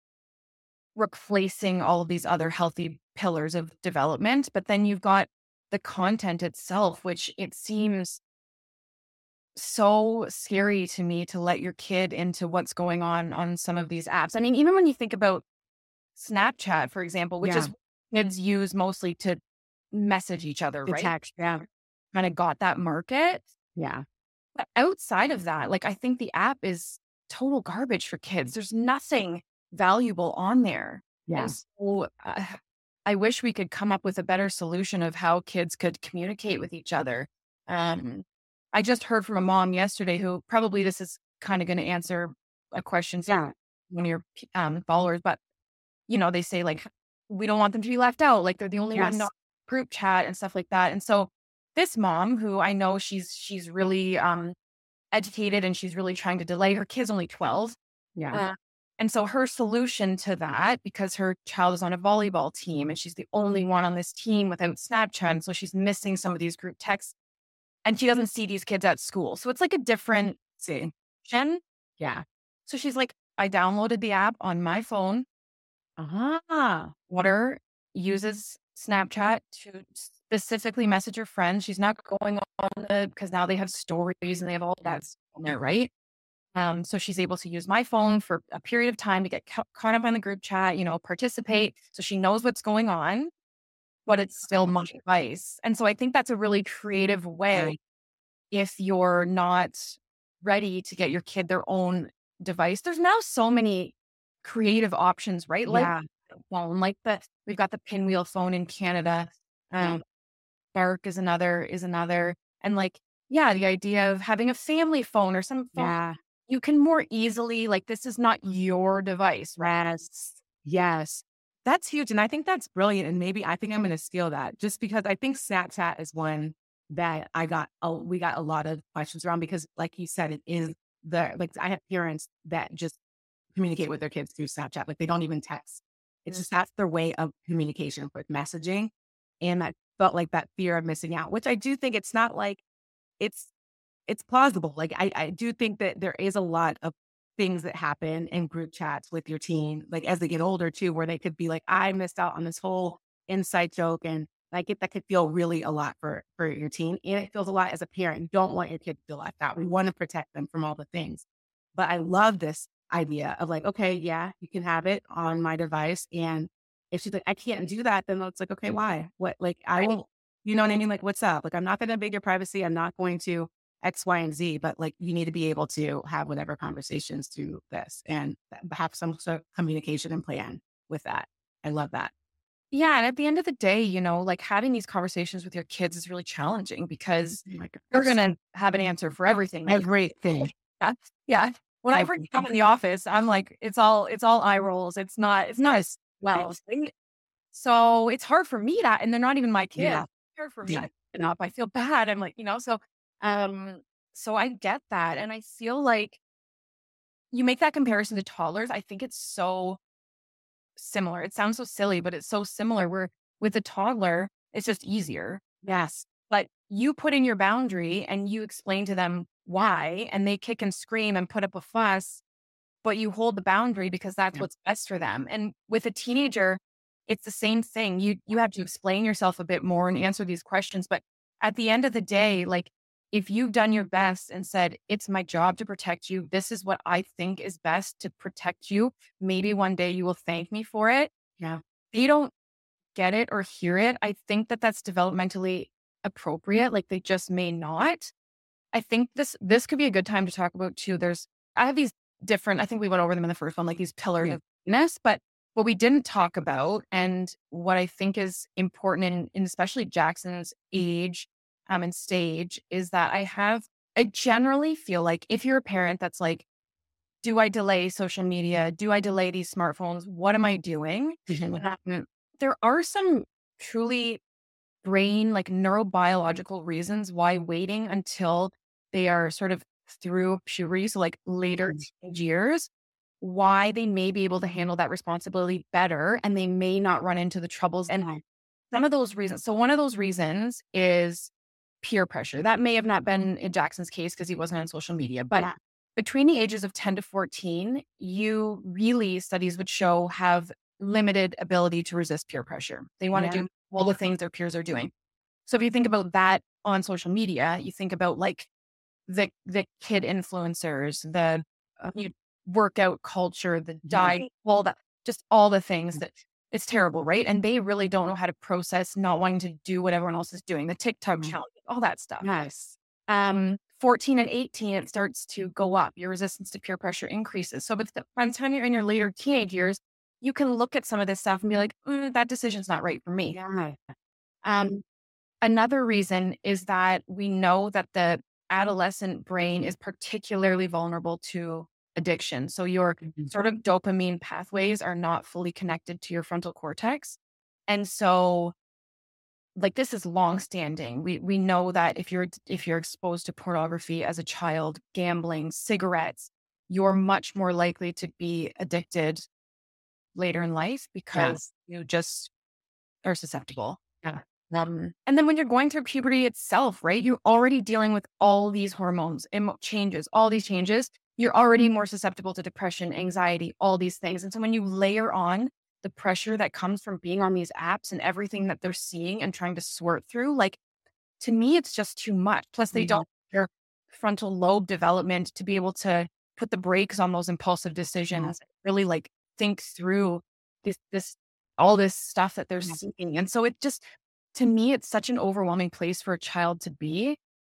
replacing all of these other healthy pillars of development. But then you've got the content itself, which it seems so scary to me to let your kid into what's going on on some of these apps. I mean, even when you think about Snapchat, for example, which Yeah. is kids use mostly to message each other, The right? text. Yeah. Kind of got that market. Yeah. But outside of that, like I think the app is total garbage for kids. There's nothing valuable on there. Yeah. And so uh, I wish we could come up with a better solution of how kids could communicate with each other. Um, I just heard from a mom yesterday who probably this is kind of going to answer a question from Yeah. one of your um, followers, but you know, they say like, we don't want them to be left out. Like they're the only one Yes. not group chat and stuff like that. And so this mom who I know she's, she's really um, educated and she's really trying to delay her kid's only twelve. Yeah. Uh, and so her solution to that, because her child is on a volleyball team and she's the only one on this team without Snapchat. And so she's missing some of these group texts and she doesn't see these kids at school. So it's like a different See. gen. Yeah. So she's like, I downloaded the app on my phone. Uh-huh. Water uses Snapchat to specifically message her friends. She's not going on the, because now they have stories and they have all that stuff on there, right? Um, so she's able to use my phone for a period of time to get ca- caught up on the group chat, you know, participate. So she knows what's going on, but it's still my device. And so I think that's a really creative way if you're not ready to get your kid their own device. There's now so many creative options, right? Like Yeah. phone, like the we've got the pinwheel phone in Canada. Um, Bark is another is another, and like yeah, the idea of having a family phone or some phone Yeah. you can more easily like this is not your device, right? Yes. Yes. That's huge. And I think that's brilliant. And maybe I think I'm going to steal that just because I think Snapchat is one that I got, a, we got a lot of questions around because like you said, it is the, like I have parents that just communicate with their kids through Snapchat. Like they don't even text. It's just, that's their way of communication with messaging. And that felt like that fear of missing out, which I do think it's not like it's, it's plausible. Like I, I do think that there is a lot of things that happen in group chats with your teen, like as they get older too, where they could be like, I missed out on this whole inside joke. And I get that could feel really a lot for, for your teen. And it feels a lot as a parent. You don't want your kid to feel left out. We want to protect them from all the things. But I love this idea of like, okay, yeah, you can have it on my device. And if she's like, I can't do that, then it's like, okay, why? What, like, I won't, you know what I mean? Like, what's up? Like, I'm not going to invade your privacy. I'm not going to X, Y, and Z, but like, you need to be able to have whatever conversations through this and have some sort of communication and plan with that. I love that. Yeah. And at the end of the day, you know, like having these conversations with your kids is really challenging because Oh my you're gosh. going to have an answer for everything. Everything. Yeah. Yeah. When I first come in the office, I'm like, it's all, it's all eye rolls. It's not, it's not as well. So it's hard for me to, and they're not even my kids. Yeah. It's hard for me Yeah. to open up. I feel bad. I'm like, you know, so, um, so I get that. And I feel like you make that comparison to toddlers. I think it's so similar. It sounds so silly, but it's so similar where with a toddler, it's just easier. Yes. But you put in your boundary and you explain to them why, and they kick and scream and put up a fuss, but you hold the boundary because that's Yeah. what's best for them. And with a teenager, it's the same thing. You you have to explain yourself a bit more and answer these questions. But at the end of the day, like if you've done your best and said, it's my job to protect you, this is what I think is best to protect you. Maybe one day you will thank me for it. Yeah. They don't get it or hear it. I think that that's developmentally appropriate. Like they just may not. I think this this could be a good time to talk about too. There's I have these different, I think we went over them in the first one, like these pillars Yeah. of happiness, but what we didn't talk about and what I think is important in, in especially Jackson's age um, and stage is that I have, I generally feel like if you're a parent that's like, do I delay social media? Do I delay these smartphones? What am I doing? Um, there are some truly brain, like neurobiological reasons why waiting until they are sort of through puberty, so like later teenage years, why they may be able to handle that responsibility better and they may not run into the troubles. And some of those reasons, so one of those reasons is peer pressure. That may have not been in Jackson's case because he wasn't on social media, but Yeah. between the ages of ten to fourteen, you really, studies would show, have limited ability to resist peer pressure. They want to Yeah. do all the things their peers are doing. So if you think about that on social media, you think about like the the kid influencers, the uh, you- workout culture, the diet, all that, just all the things that it's terrible, right? And they really don't know how to process not wanting to do what everyone else is doing, the TikTok Mhm. challenge, all that stuff. Yes. Um, fourteen and eighteen, it starts to go up. Your resistance to peer pressure increases. So by the by the time you're in your later teenage years, you can look at some of this stuff and be like, "Mm, that decision's not right for me." Yeah. Um, another reason is that we know that the adolescent brain is particularly vulnerable to addiction. So your Mhm. sort of dopamine pathways are not fully connected to your frontal cortex. And so like this is long-standing. We we know that if you're if you're exposed to pornography as a child, gambling, cigarettes, you're much more likely to be addicted later in life Yeah. because you just are susceptible. Yeah. Um, and then when you're going through puberty itself, right? You're already dealing with all these hormones, emo- changes, all these changes. You're already more susceptible to depression, anxiety, all these things. And so when you layer on the pressure that comes from being on these apps and everything that they're seeing and trying to sort through, like to me, it's just too much. Plus, they Mhm. don't have their frontal lobe development to be able to put the brakes on those impulsive Yeah. decisions, really like think through this, this, all this stuff that they're Yeah. seeing. And so it just, to me, it's such an overwhelming place for a child to be.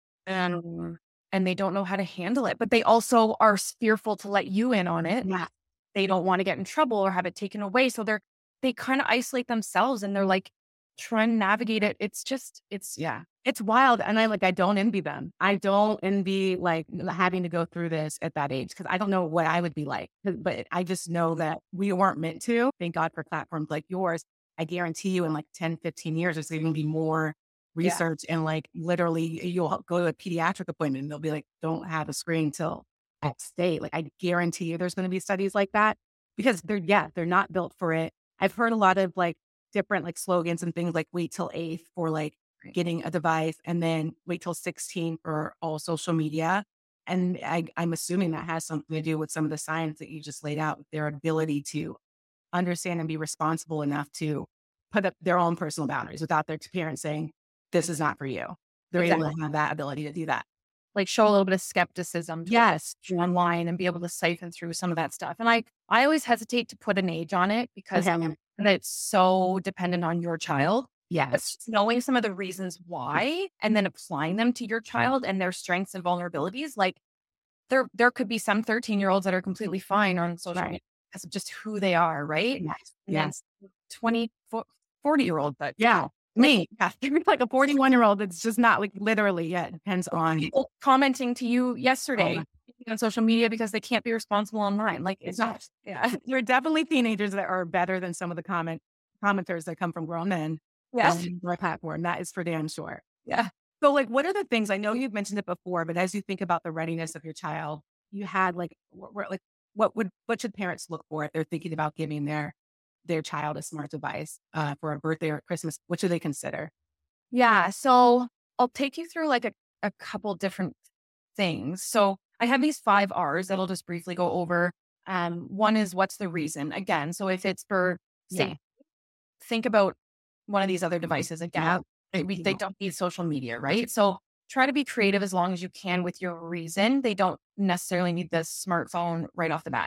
And, and they don't know how to handle it, but they also are fearful to let you in on it. Yeah. They don't want to get in trouble or have it taken away. So they're, they kind of isolate themselves and they're like trying to navigate it. It's just, it's, Yeah. It's wild. And I like, I don't envy them. I don't envy like having to go through this at that age because I don't know what I would be like. 'Cause- But I just know that we weren't meant to. Thank God for platforms like yours. I guarantee you in like ten, fifteen years, there's going to be more Yeah. research and like literally you'll go to a pediatric appointment and they'll be like, don't have a screen till X date. Like I guarantee you there's going to be studies like that because they're, yeah, they're not built for it. I've heard a lot of like different like slogans and things like wait till eighth for like Right. getting a device and then wait till sixteen for all social media. And I, I'm assuming that has something to do with some of the science that you just laid out, their ability to understand and be responsible enough to put up their own personal boundaries without their parents saying, this is not for you. They're able Exactly. to have that ability to do that. Like show a little bit of skepticism Yes. to online and be able to siphon through some of that stuff. And I, I always hesitate to put an age on it because Okay. it's so dependent on your child. But Yes. just knowing some of the reasons why and then applying them to your child and their strengths and vulnerabilities, like there, there could be some thirteen year olds that are completely fine on social Right. media because of just who they are, right? Yes. And then Yes. twenty, forty year old, but Yeah. Me. Yeah. You're like a forty-one year old. It's just not like literally. Yeah. It depends on. people commenting to you yesterday Oh. on social media because they can't be responsible online. Like it's not, yeah. There are definitely teenagers that are better than some of the comment commenters that come from grown men Yes. on our platform. That is for damn sure. Yeah. So like, what are the things, I know you've mentioned it before, but as you think about the readiness of your child, you had like, what, what- like, what would, what should parents look for if they're thinking about giving their, their child a smart device uh, for a birthday or Christmas? What should they consider? Yeah. So I'll take you through like a, a couple different things. So I have these five R's that I'll just briefly go over. Um, one is what's the reason? Again, so if it's for Yeah. say, think about one of these other devices again. Yeah. They, we- they don't need social media, right? So try to be creative as long as you can with your reason. They don't necessarily need the smartphone right off the bat.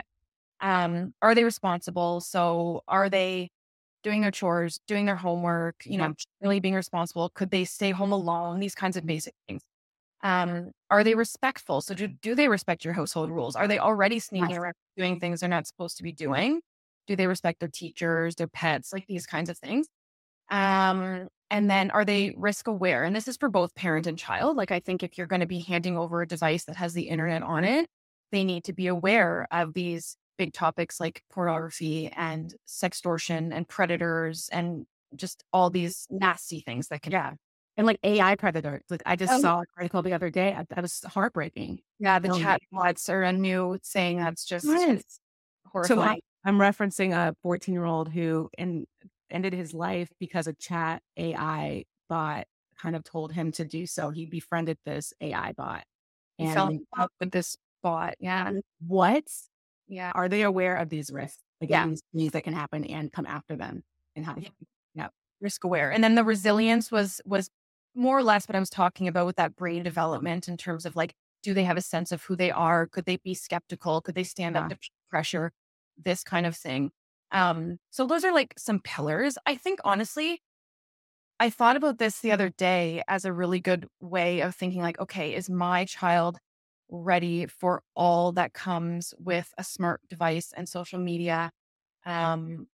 Um, are they responsible? So are they doing their chores, doing their homework, you know, really being responsible? Could they stay home alone? These kinds of basic things. Um, are they respectful? So do, do they respect your household rules? Are they already sneaking Yes. around doing things they're not supposed to be doing? Do they respect their teachers, their pets, like these kinds of things? Um, and then are they risk aware? And this is for both parent and child. Like I think if you're going to be handing over a device that has the internet on it, they need to be aware of these big topics like pornography and sextortion and predators and just all these nasty things that can. Yeah. And like A I predators. Like I just Oh. saw an article the other day. That was heartbreaking. Yeah, the Um, chatbots are a new thing that's just Yes. So horrifying. I, I'm referencing a fourteen year old who in, ended his life because a chat A I bot kind of told him to do so. He befriended this A I bot. He And fell in love with this bot. Yeah. what Yeah. are they aware of these risks? Like Yeah. these things that can happen and come after them and how Yeah. Risk aware. And then the resilience was was more or less what I was talking about with that brain development in terms of like, do they have a sense of who they are? Could they be skeptical? Could they stand Yeah. up to pressure? This kind of thing. Um, so those are like some pillars. I think honestly, I thought about this the other day as a really good way of thinking like, okay, is my child ready for all that comes with a smart device and social media? Um,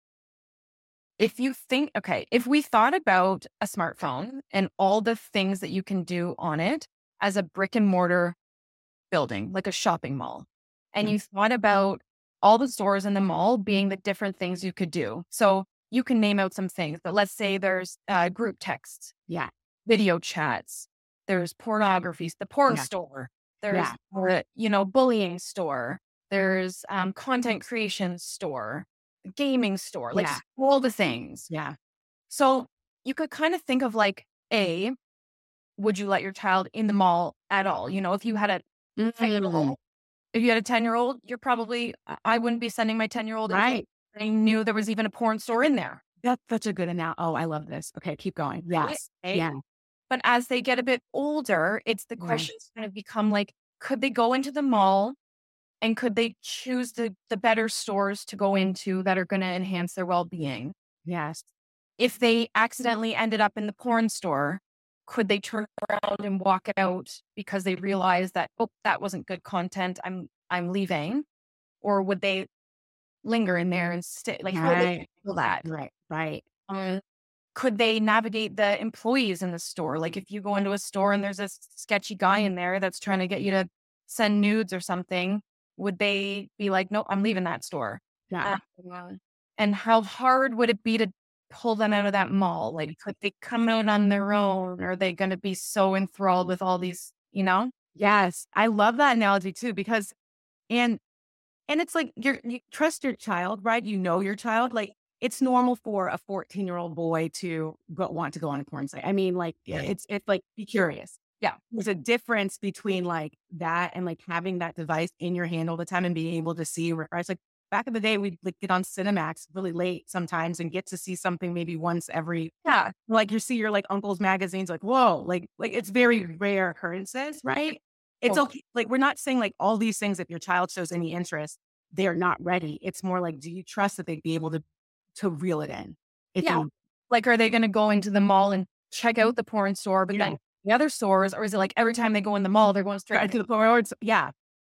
if you think, okay, if we thought about a smartphone and all the things that you can do on it as a brick and mortar building, like a shopping mall, and you thought about all the stores in the mall being the different things you could do. So you can name out some things, but let's say there's uh, group texts, Yeah. video chats, there's pornography, the porn Yeah. store, there's, Yeah. uh, you know, bullying store, there's um, content creation store, gaming store, like Yeah. all the things. Yeah. So you could kind of think of like, A, would you let your child in the mall at all? You know, if you had a Mhm. if you had a ten year old, you're probably, I wouldn't be sending my ten year old. Right. I knew there was even a porn store in there. That's such a good analogy. Oh, I love this. Okay, keep going. Yes. Right? Yeah. But as they get a bit older, it's the Right. questions kind of become like, could they go into the mall and could they choose the, the better stores to go into that are going to enhance their well being? Yes. If they accidentally ended up in the porn store, could they turn around and walk out because they realized that, oh, that wasn't good content, I'm I'm leaving? Or would they linger in there and stay? Like, how would they Right. handle that? Right. Right. Um, could they navigate the employees in the store? Like, if you go into a store and there's a s- sketchy guy in there that's trying to get you to send nudes or something, would they be like, nope, I'm leaving that store? Yeah. Um, and how hard would it be to pull them out of that mall? Like, could they come out on their own? Or are they going to be so enthralled with all these, you know? Yes. I love that analogy too, because, and, and it's like, you're, you trust your child, right? You know your child. Like, it's normal for a fourteen year old boy to go, want to go on a porn site. I mean, like, Yeah. it's, it's like, be curious. Yeah. There's a difference between like that and like having that device in your hand all the time and being able to see, right? It's like back in the day, we'd like get on Cinemax really late sometimes and get to see something maybe once every, Yeah. like you see your like uncle's magazines, like, whoa, like, like it's very rare occurrences, right? It's Oh. okay. Like, we're not saying like all these things, if your child shows any interest, they're not ready. It's more like, do you trust that they'd be able to, to reel it in? If Yeah. you- Like, are they going to go into the mall and check out the porn store, but Yeah. then the other stores? Or is it like every time they go in the mall, they're going straight Right to the forwards. Yeah.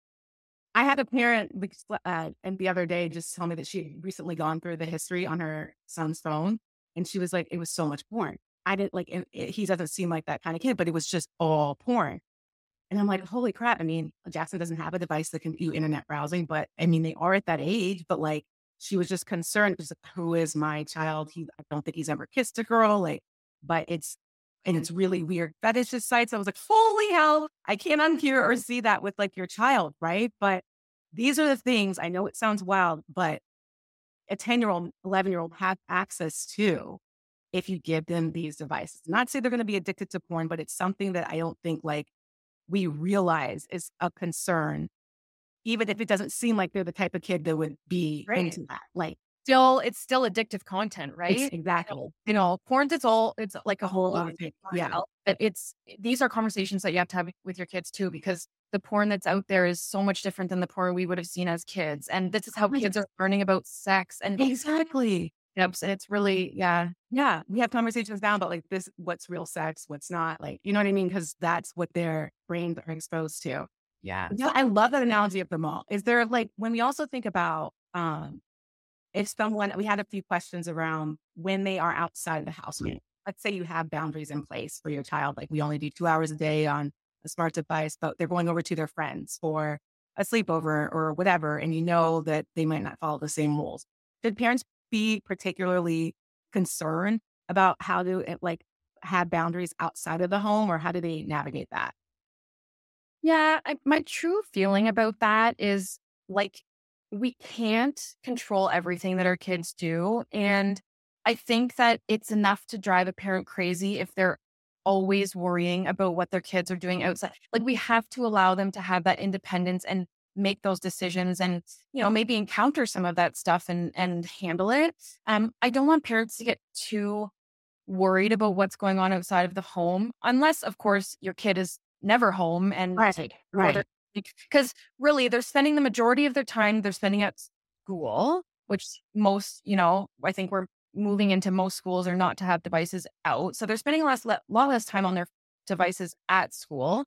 I had a parent uh, and the other day just tell me that she had recently gone through the history on her son's phone. And she was like, it was so much porn. I didn't like, it, it- he doesn't seem like that kind of kid, but it was just all porn. And I'm like, holy crap. I mean, Jackson doesn't have a device that can do internet browsing, but I mean, they are at that age, but like, she was just concerned. She's like, who is my child? He, I don't think he's ever kissed a girl. Like, but it's, and it's really weird. That is just sites. I was like, holy hell, I can't unhear or see that with like your child, right? But these are the things, I know it sounds wild, but a ten year old, eleven year old have access to if you give them these devices. Not to say they're going to be addicted to porn, but it's something that I don't think like we realize is a concern, even if it doesn't seem like they're the type of kid that would be Right. into that. Like, Still, it's still addictive content, right? it's exactly. You know, porn is all, it's like a whole Whole other other thing. thing. Yeah. But it's, these are conversations that you have to have with your kids too, because the porn that's out there is so much different than the porn we would have seen as kids. And this is how Right. kids are learning about sex and Exactly. yep, and it's really, yeah. Yeah. We have conversations now about like this, what's real sex, what's not. Like, you know what I mean? Because that's what their brains are exposed to. Yeah. Yeah, I love that analogy of the mall. Is there like, when we also think about, um, if someone, we had a few questions around when they are outside the house. Let's say you have boundaries in place for your child. Like, we only do two hours a day on a smart device, but they're going over to their friends for a sleepover or whatever. And you know that they might not follow the same rules. Should parents be particularly concerned about how to like have boundaries outside of the home, or how do they navigate that? Yeah. I, my true feeling about that is like, we can't control everything that our kids do. And I think that it's enough to drive a parent crazy if they're always worrying about what their kids are doing outside. Like, we have to allow them to have that independence and make those decisions and, you know, maybe encounter some of that stuff and, and handle it. Um, I don't want parents to get too worried about what's going on outside of the home, unless, of course, your kid is never home and Right. Right. because really they're spending the majority of their time they're spending at school. which most, you know, I think we're moving into most schools are not to have devices out. So they're spending a lot, le- lot less time on their devices at school.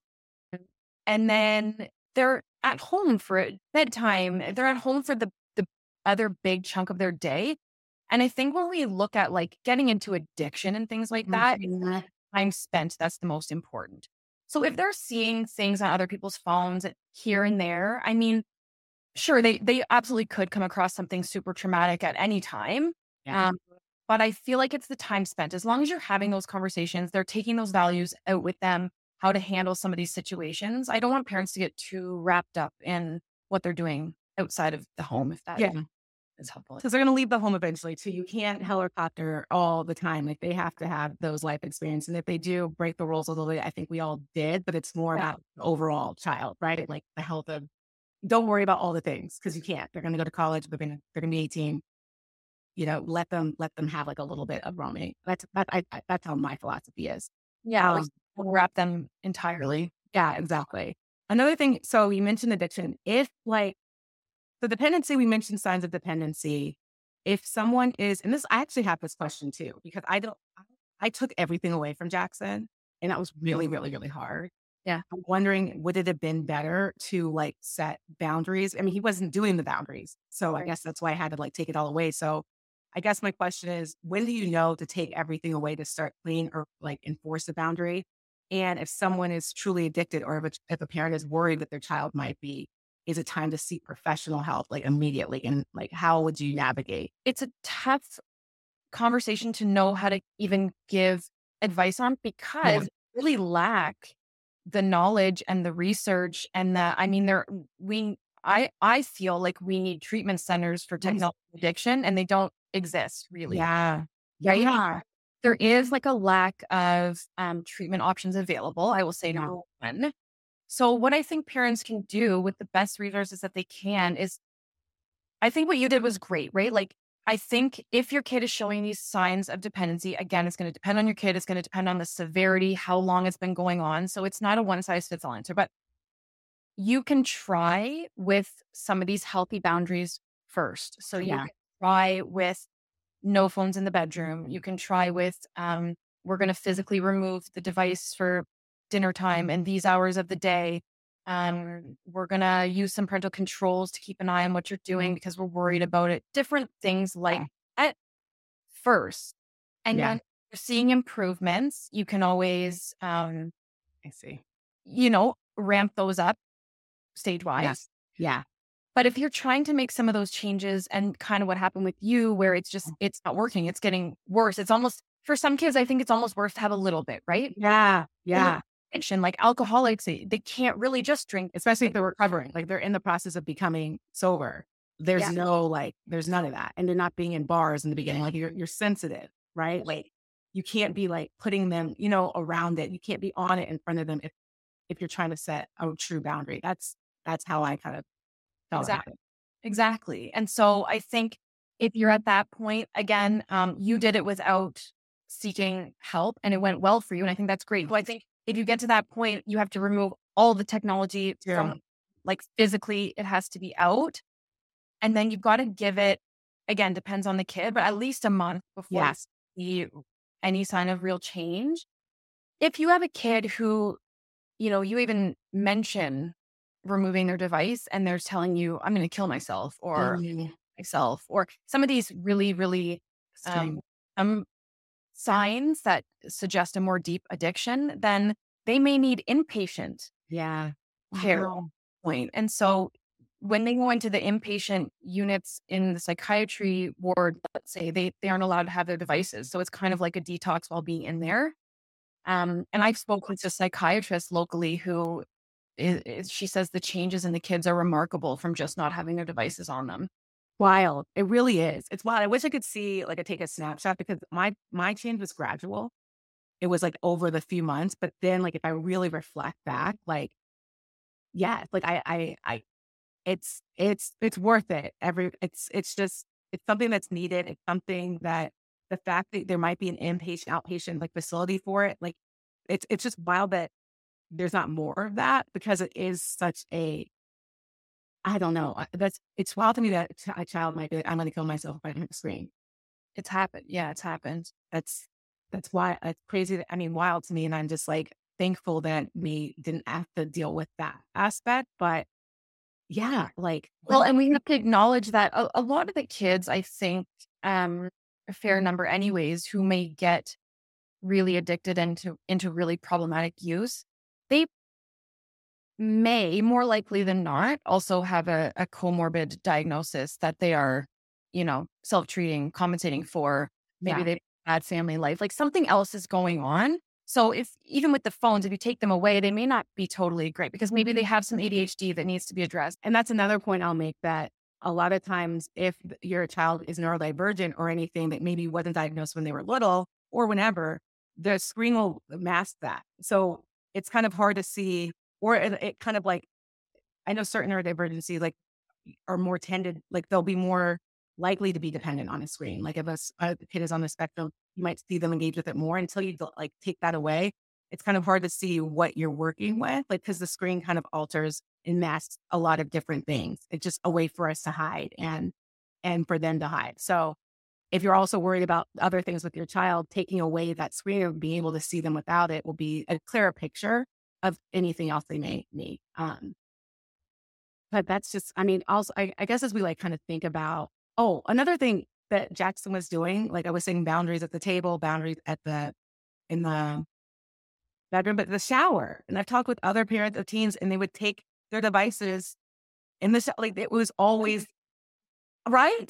And then they're at home for bedtime. They're at home for the, the other big chunk of their day. And I think when we look at like getting into addiction and things like that, Mm-hmm. time spent, that's the most important. So if they're seeing things on other people's phones here and there, I mean, sure, they, they absolutely could come across something super traumatic at any time. Yeah. Um, but I feel like it's the time spent. As long as you're having those conversations, they're taking those values out with them, how to handle some of these situations. I don't want parents to get too wrapped up in what they're doing outside of the home, if that Yeah. is helpful. Because they're going to leave the home eventually too. You can't helicopter all the time. Like they have to have those life experiences. And if they do break the rules, although I think we all did, but it's more Yeah. about the overall child, right? Like the health of, don't worry about all the things because you can't. They're going to go to college. They're going to, they're going to be eighteen. You know, let them, let them have like a little bit of roaming. That's, that, I, I, that's how my philosophy is. Yeah. Um, like, we'll wrap them entirely. Yeah, exactly. Another thing, so you mentioned addiction. If like the dependency, we mentioned signs of dependency. If someone is, and this, I actually have this question too, because I don't, I took everything away from Jackson and that was really, really, really hard. Yeah. I'm wondering, would it have been better to like set boundaries? I mean, he wasn't doing the boundaries. So I guess that's why I had to like take it all away. So I guess my question is, when do you know to take everything away to start clean or like enforce a boundary? And if someone is truly addicted or if a, if a parent is worried that their child might be, is it time to seek professional help like immediately? And like, how would you navigate? It's a tough conversation to know how to even give advice on because Yeah. we really lack the knowledge and the research and the, I mean, there, we, I, I feel like we need treatment centers for technology addiction and they don't exist really. Yeah. Right? Yeah. There is like a lack of um, treatment options available. I will say Yeah. number one. So what I think parents can do with the best resources that they can is, I think what you did was great, right? Like, I think if your kid is showing these signs of dependency, again, it's going to depend on your kid. It's going to depend on the severity, how long it's been going on. So it's not a one size fits all answer, but you can try with some of these healthy boundaries first. So you Yeah. can try with no phones in the bedroom. You can try with, um, we're going to physically remove the device for dinner time and these hours of the day. Um, we're going to use some parental controls to keep an eye on what you're doing because we're worried about it. Different things like at first. And Yeah. then you're seeing improvements. You can always, um, I see. you know, ramp those up stage wise. Yeah. Yeah. But if you're trying to make some of those changes and kind of what happened with you, where it's Mm. just, it's not working, it's getting worse. It's almost, for some kids, I think it's almost worse to have a little bit, right? Yeah. Yeah. Addiction, like alcoholics, they, they can't really just drink. Especially if they're recovering, like they're in the process of becoming sober. There's Yeah. no like, there's none of that. And they're not being in bars in the beginning. Like you're, you're sensitive, right? Like you can't be like putting them, you know, around it. You can't be on it in front of them if, if you're trying to set a true boundary. That's, that's how I kind of felt about Exactly. it. Exactly. And so I think if you're at that point, again, um, you did it without seeking help and it went well for you. And I think that's great. But I think if you get to that point, you have to remove all the technology Yeah. from like physically, it has to be out. And then you've got to give it, again, depends on the kid, but at least a month before Yes. you see any sign of real change. If you have a kid who, you know, you even mention removing their device and they're telling you, I'm going to kill myself or Mhm. myself, or some of these really, really um, um, signs that suggest a more deep addiction, then they may need inpatient Yeah. care Wow. point. And so when they go into the inpatient units in the psychiatry ward, let's say they, they aren't allowed to have their devices. So it's kind of like a detox while being in there. Um, and I've spoken to psychiatrists locally who is, is, she says the changes in the kids are remarkable from just not having their devices on them. Wild. It really is. It's wild. I wish I could see like I take a snapshot because my my change was gradual. It was like over the few months, but then like if I really reflect back, like yeah, like I I I it's it's it's worth it. Every it's it's just it's something that's needed. It's something that the fact that there might be an inpatient outpatient like facility for it, like it's it's just wild that there's not more of that because it is such a I don't know. I- That's it's wild to me that ch- a child might be like, I'm going to kill myself if I don't scream. It's happened. Yeah, it's happened. That's that's why it's crazy. That, I mean, wild to me, and I'm just like thankful that we didn't have to deal with that aspect. But yeah, like Well, and we have to acknowledge that a, a lot of the kids, I think, um, a fair number anyways, who may get really addicted into into really problematic use, they may more likely than not also have a, a comorbid diagnosis that they are, you know, self-treating, compensating for. Maybe Yeah. they've had family life, like something else is going on. So if even with the phones, if you take them away, they may not be totally great because maybe they have some A D H D that needs to be addressed. And that's another point I'll make, that a lot of times if th- your child is neurodivergent or anything that maybe wasn't diagnosed when they were little or whenever, the screen will mask that. So it's kind of hard to see, or it, it kind of like, I know certain neurodivergencies like are more tended, like they'll be more likely to be dependent on a screen. Like if a, s- a kid is on the spectrum, you might see them engage with it more. Until you like take that away, it's kind of hard to see what you're working with, like because the screen kind of alters and masks a lot of different things. It's just a way for us to hide and and for them to hide. So if you're also worried about other things with your child, taking away that screen and being able to see them without it will be a clearer picture of anything else they may need. Um, but that's just, I mean, also, I, I guess as we like kind of think about, oh, another thing that Jackson was doing, like I was saying, boundaries at the table, boundaries at the, in the bedroom, but the shower. And I've talked with other parents of teens and they would take their devices in the shower. Like it was always, right?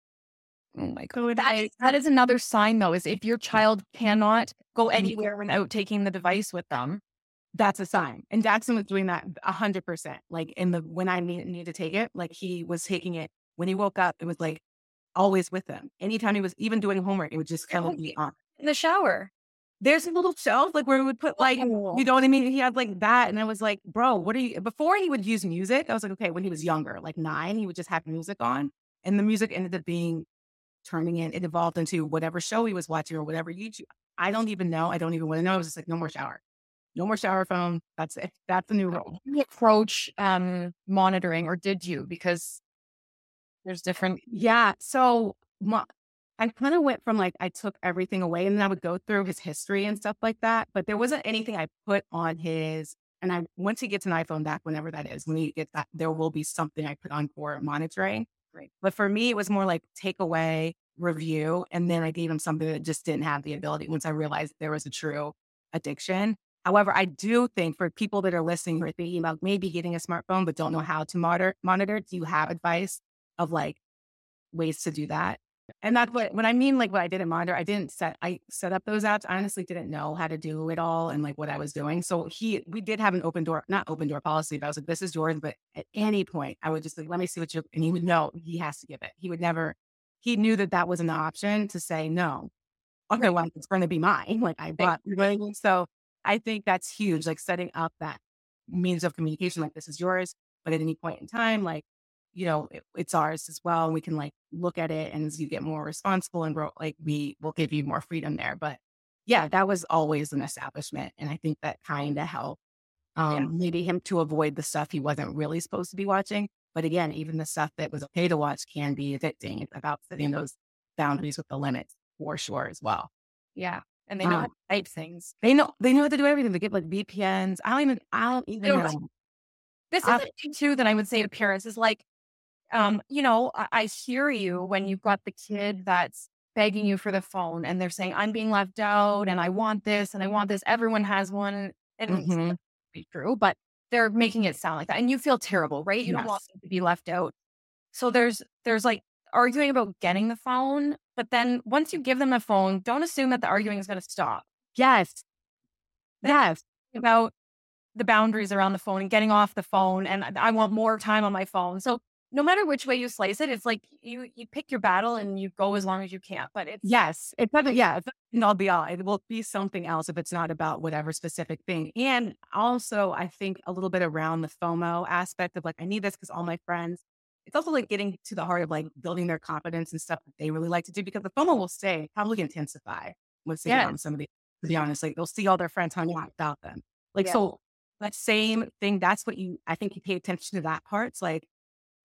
Oh my So God. it- That is, that is another sign though, is if your child cannot go anywhere without taking the device with them. That's a sign. And Jackson was doing that a hundred percent. Like in the, when I need, need to take it, like he was taking it when he woke up, it was like always with him. Anytime he was even doing homework, it would just kind of be on. In the shower. There's a little shelf like where we would put like, Oh. you know what I mean? He had like that. And I was like, bro, what are you, before he would use music, I was like, okay, when he was younger, like nine, he would just have music on. And the music ended up being turning in, it evolved into whatever show he was watching or whatever YouTube. I don't even know. I don't even want to know. I was just like, no more shower. No more shower phone. That's it. That's the new rule. Did you approach um, monitoring, or did you? Because there's different. Yeah. So my, I kind of went from like, I took everything away and then I would go through his history and stuff like that. But there wasn't anything I put on his, and I, once he gets an iPhone back, whenever that is, when he gets that, there will be something I put on for monitoring. Right. But for me, it was more like take away, review. And then I gave him something that just didn't have the ability once I realized there was a true addiction. However, I do think for people that are listening who are thinking about maybe getting a smartphone but don't know how to monitor, monitor, do you have advice of like ways to do that? And that's what, when I mean like what I didn't monitor, I didn't set, I set up those apps. I honestly didn't know how to do it all and like what I was doing. So he, we did have an open door, not open door policy, but I was like, this is yours. But at any point I would just like, let me see what you, and he would know he has to give it. He would never, he knew that that was an option to say no. Okay, well, it's going to be mine. Like I bought, you know what I mean? So I think that's huge, like setting up that means of communication, like this is yours, but at any point in time, like, you know, it, it's ours as well. And we can like look at it, and as you get more responsible and grow, like we will give you more freedom there. But yeah, that was always an establishment. And I think that kind of helped um, Yeah. maybe him to avoid the stuff he wasn't really supposed to be watching. But again, even the stuff that was okay to watch can be addicting. It's about setting those boundaries with the limits for sure as well. Yeah. And they know how Um, to type things. They know they know how to do everything. They get like V P Ns. I don't even I don't even don't- know. This is I- the thing too that I would say to parents is like, um, you know, I, I hear you when you've got the kid that's begging you for the phone and they're saying, I'm being left out and I want this and I want this. Everyone has one. And it's Mhm. not be true, but they're making it sound like that. And you feel terrible, right? You don't want Yes. them to be left out. So there's there's like arguing about getting the phone, but then once you give them the phone, don't assume that the arguing is going to stop. Yes. Then- Yes. About the boundaries around the phone and getting off the phone, and I I want more time on my phone. So no matter which way you slice it, it's like you you pick your battle and you go as long as you can. But it's Yes. It doesn't, yeah, it's not all be all. It will be something else if it's not about whatever specific thing. And also, I think a little bit around the FOMO aspect of like, I need this because all my friends, it's also like getting to the heart of like building their confidence and stuff that they really like to do, because the FOMO will stay, probably intensify once they get Yes. on somebody, to be honest. Like they'll see all their friends hanging out without them. Like, Yeah. so that same thing, that's what you, I think you pay attention to that part. It's like,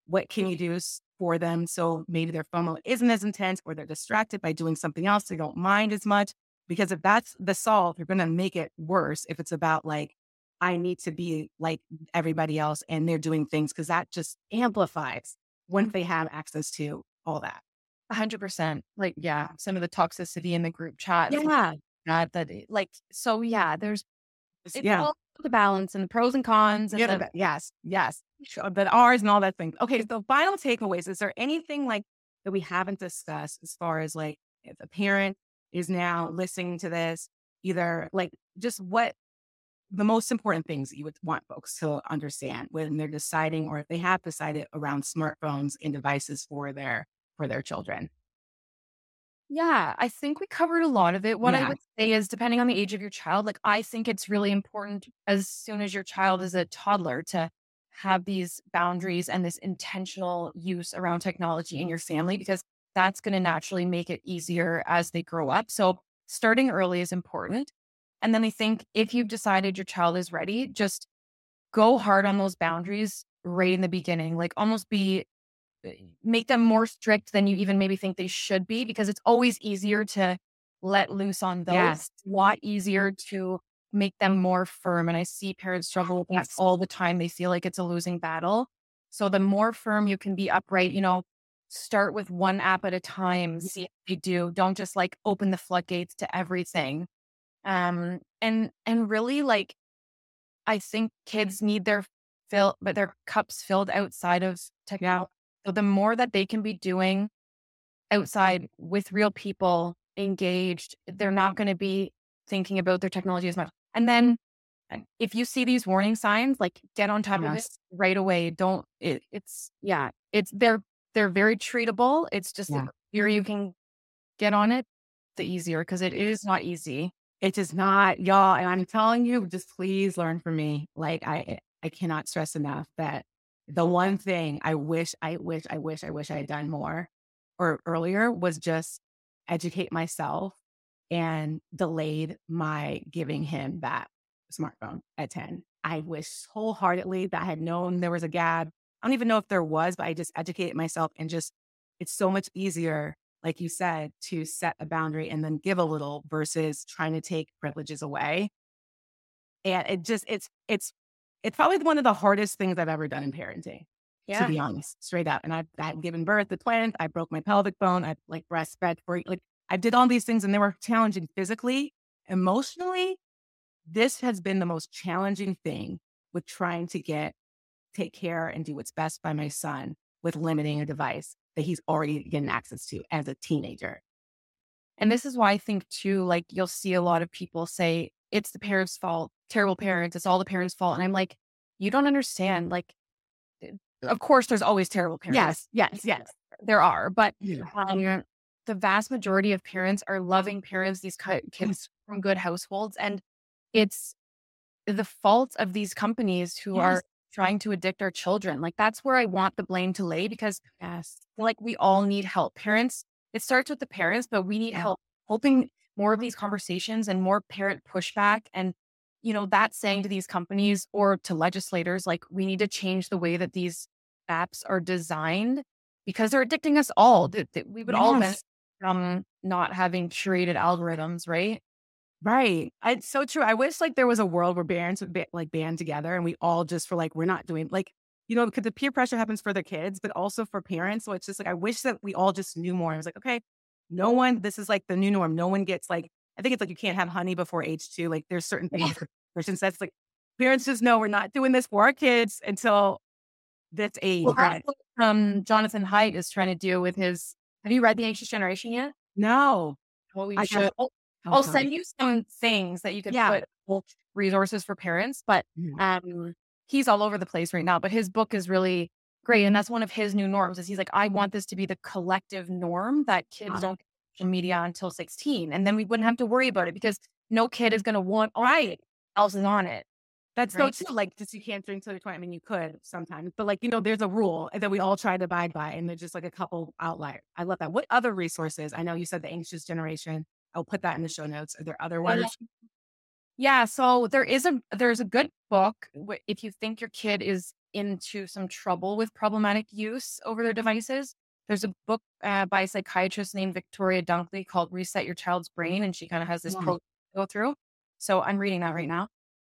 what can you do s- for them? So maybe their FOMO isn't as intense or they're distracted by doing something else. They don't mind as much. Because if that's the solve, you're going to make it worse if it's about like, I need to be like everybody else and they're doing things because that just amplifies once they have access to all that. A hundred percent. Like, yeah, some of the toxicity in the group chats. Yeah. That, that it- like, so yeah, there's, it's Yeah. all the balance and the pros and cons. And Yeah, the, the- yes, yes. Sure, but ours and all that thing. Okay, so final takeaways. Is there anything like that we haven't discussed as far as like if a parent is now listening to this, either like just what the most important things that you would want folks to understand when they're deciding or if they have decided around smartphones and devices for their for their children? yeah, I think we covered a lot of it. What I Yeah. would say is, depending on the age of your child, like, I think it's really important as soon as your child is a toddler to have these boundaries and this intentional use around technology in your family, because that's going to naturally make it easier as they grow up. So starting early is important. And then I think if you've decided your child is ready, just go hard on those boundaries right in the beginning. Like, almost be make them more strict than you even maybe think they should be, because it's always easier to let loose on those. Yes. It's a lot easier to make them more firm. And I see parents struggle with that Yes. all the time. They feel like it's a losing battle. So the more firm you can be upright, you know, start with one app at a time, see if they do. Don't just like open the floodgates to everything. Um, and and really, like, I think kids need their fill, but their cups filled outside of technology. So the more that they can be doing outside with real people engaged, they're not going to be thinking about their technology as much. And then uh, if you see these warning signs, like, get on top of it Yes. right away. Don't, it, it's, yeah, it's, they're, they're very treatable. It's just Yeah. the easier you can get on it, the easier, because it is not easy. It is not, y'all. And I'm telling you, just please learn from me. Like I, I cannot stress enough that the one thing I wish, I wish, I wish, I wish I had done more or earlier was just educate myself and delayed my giving him that smartphone at ten. I wish wholeheartedly that I had known there was a gap. I don't even know if there was, but I just educated myself and just, it's so much easier, like you said, to set a boundary and then give a little versus trying to take privileges away. And it just, it's, it's, it's probably one of the hardest things I've ever done in parenting, to be honest, straight up. And I've, I've given birth to twins. I broke my pelvic bone. I like breastfed for, like, I did all these things and they were challenging physically, emotionally. This has been the most challenging thing with trying to get, take care and do what's best by my son with limiting a device that he's already getting access to as a teenager. And this is why I think too, like, you'll see a lot of people say it's the parents' fault, terrible parents, it's all the parents' fault. And I'm like, you don't understand. Like, of course, there's always terrible parents. Yes, yes, yes. There are, but Yeah. um, the vast majority of parents are loving parents, these ki- kids from good households. And it's the fault of these companies who Yes. are trying to addict our children. Like, that's where I want the blame to lay, because Yes. like, we all need help. Parents, it starts with the parents, but we need Yeah. help hoping more of these conversations and more parent pushback. And, you know, that's saying to these companies or to legislators, like, we need to change the way that these apps are designed, because they're addicting us all. That, that we would all Yes. benefit from not having curated algorithms, right? Right. It's so true. I wish like there was a world where parents would be, like band together and we all just for like, we're not doing like, you know, because the peer pressure happens for the kids, but also for parents. So it's just like, I wish that we all just knew more. I was like, okay, no one, this is like the new norm. No one gets like, I think it's like, you can't have honey before age two. Like there's certain things Christian says, like parents just know we're not doing this for our kids until this age. Well, But that's what um, Jonathan Haidt is trying to do with his, have you read The Anxious Generation yet? no. Well, we I should. have- I'll, Oh, I'll sorry. send you some things that you could Yeah. put resources for parents, but Yeah. um, he's all over the place right now. But his book is really great, and that's one of his new norms. Is he's like, I want this to be the collective norm that kids Ah. don't get social media until sixteen, and then we wouldn't have to worry about it, because no kid is going to want right else is on it. That's Right. so true. Like, just you can't drink till you're twenty. I mean, you could sometimes, but like, you know, there's a rule that we all try to abide by, and there's just like a couple outliers. I love that. What other resources? I know you said The Anxious Generation. I'll put that in the show notes. Are there other ones? Yeah, so there is a there's a good book wh- if you think your kid is into some trouble with problematic use over their devices. There's a book uh, by a psychiatrist named Victoria Dunkley called Reset Your Child's Brain, and she kind of has this Yeah. pro to go through. So I'm reading that right now.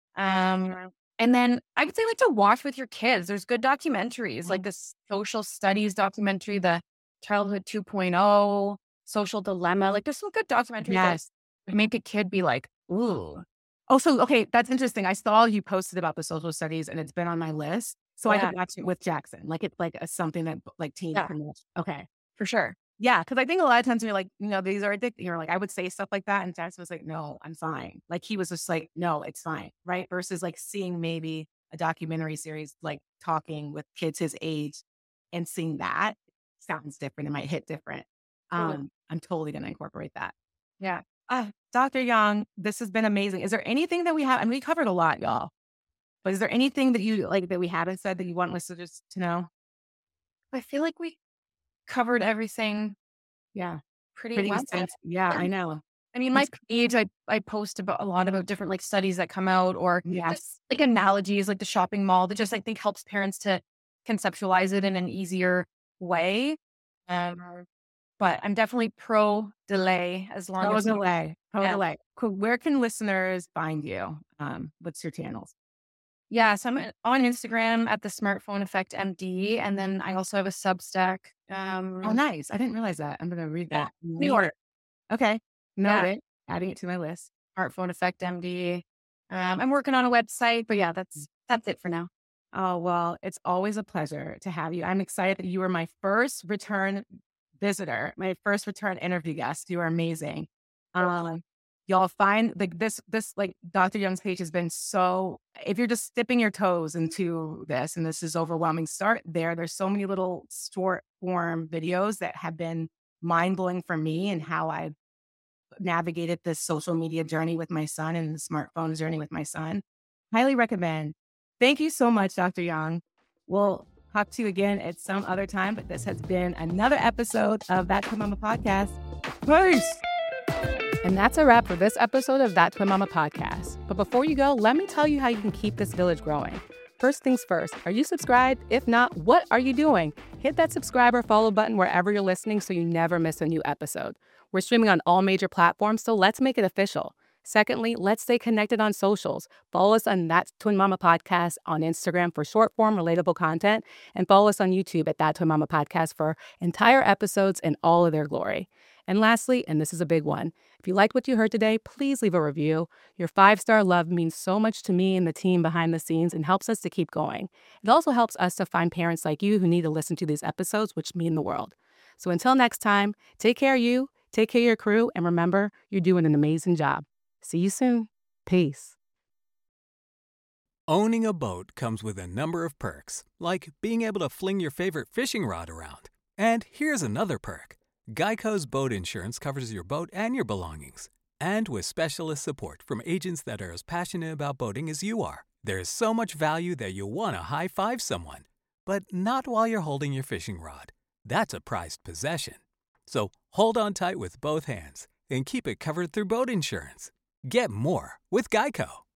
Um, and then I would say like to watch with your kids. There's good documentaries like this social studies documentary, the Childhood two point oh, Social Dilemma. Like there's some good documentaries Yes. that make a kid be like, ooh. Oh, so, okay, that's interesting. I saw you posted about the social studies and it's been on my list. So I Yeah. could watch it with Jackson. Like it's like a, something that like teens Yeah. can watch. Okay. For sure. Yeah. Cause I think a lot of times you're like, you know, these are addicting. You're like, I would say stuff like that. And Jackson was like, no, I'm fine. Like he was just like, no, it's fine. Right. Versus like seeing maybe a documentary series, like talking with kids his age and seeing that sounds different. It might hit different. Totally. Um, I'm totally going to incorporate that. Yeah. Ah, Doctor Young, this has been amazing. Is there anything that we have? I mean, we covered a lot, y'all. But is there anything that you like that we haven't said that you want listeners to know? I feel like we covered everything Yeah, pretty, pretty well. extensive. Yeah, I know. I mean, my page, I, I post about a lot about different like studies that come out or Yes. just, like analogies, like the shopping mall that just I think helps parents to conceptualize it in an easier way. Um, but I'm definitely pro delay as long Pro as delay. Pro Yeah. delay. Cool. Where can listeners find you? Um, what's your channels? Yeah, so I'm on Instagram at the Smartphone Effect M D, and then I also have a Substack. Um, Oh, nice. I didn't realize that. I'm gonna read that. New York. Okay. Note Yeah. it. Adding it to my list. Smartphone Effect M D. Um, I'm working on a website, but yeah, that's that's it for now. Oh, well, it's always a pleasure to have you. I'm excited that you were my first return visitor, my first return interview guest. You are amazing. Um, y'all find like this, this like Doctor Young's page has been so, if you're just dipping your toes into this and this is overwhelming, start there. There's so many little short form videos that have been mind blowing for me and how I've navigated this social media journey with my son and the smartphone journey with my son. Highly recommend. Thank you so much, Doctor Young. We'll talk to you again at some other time, but this has been another episode of That Twin Mama Podcast. Peace! And that's a wrap for this episode of That Twin Mama Podcast. But before you go, let me tell you how you can keep this village growing. First things first, are you subscribed? If not, what are you doing? Hit that subscribe or follow button wherever you're listening so you never miss a new episode. We're streaming on all major platforms, so let's make it official. Secondly, let's stay connected on socials. Follow us on That Twin Mama Podcast on Instagram for short form relatable content, and follow us on YouTube at That Twin Mama Podcast for entire episodes in all of their glory. And lastly, and this is a big one, if you liked what you heard today, please leave a review. Your five-star love means so much to me and the team behind the scenes and helps us to keep going. It also helps us to find parents like you who need to listen to these episodes, which mean the world. So until next time, take care of you, take care of your crew, and remember, you're doing an amazing job. See you soon. Peace. Owning a boat comes with a number of perks, like being able to fling your favorite fishing rod around. And here's another perk. Geico's boat insurance covers your boat and your belongings. And with specialist support from agents that are as passionate about boating as you are, there's so much value that you'll want to high-five someone. But not while you're holding your fishing rod. That's a prized possession. So hold on tight with both hands and keep it covered through boat insurance. Get more with Geico.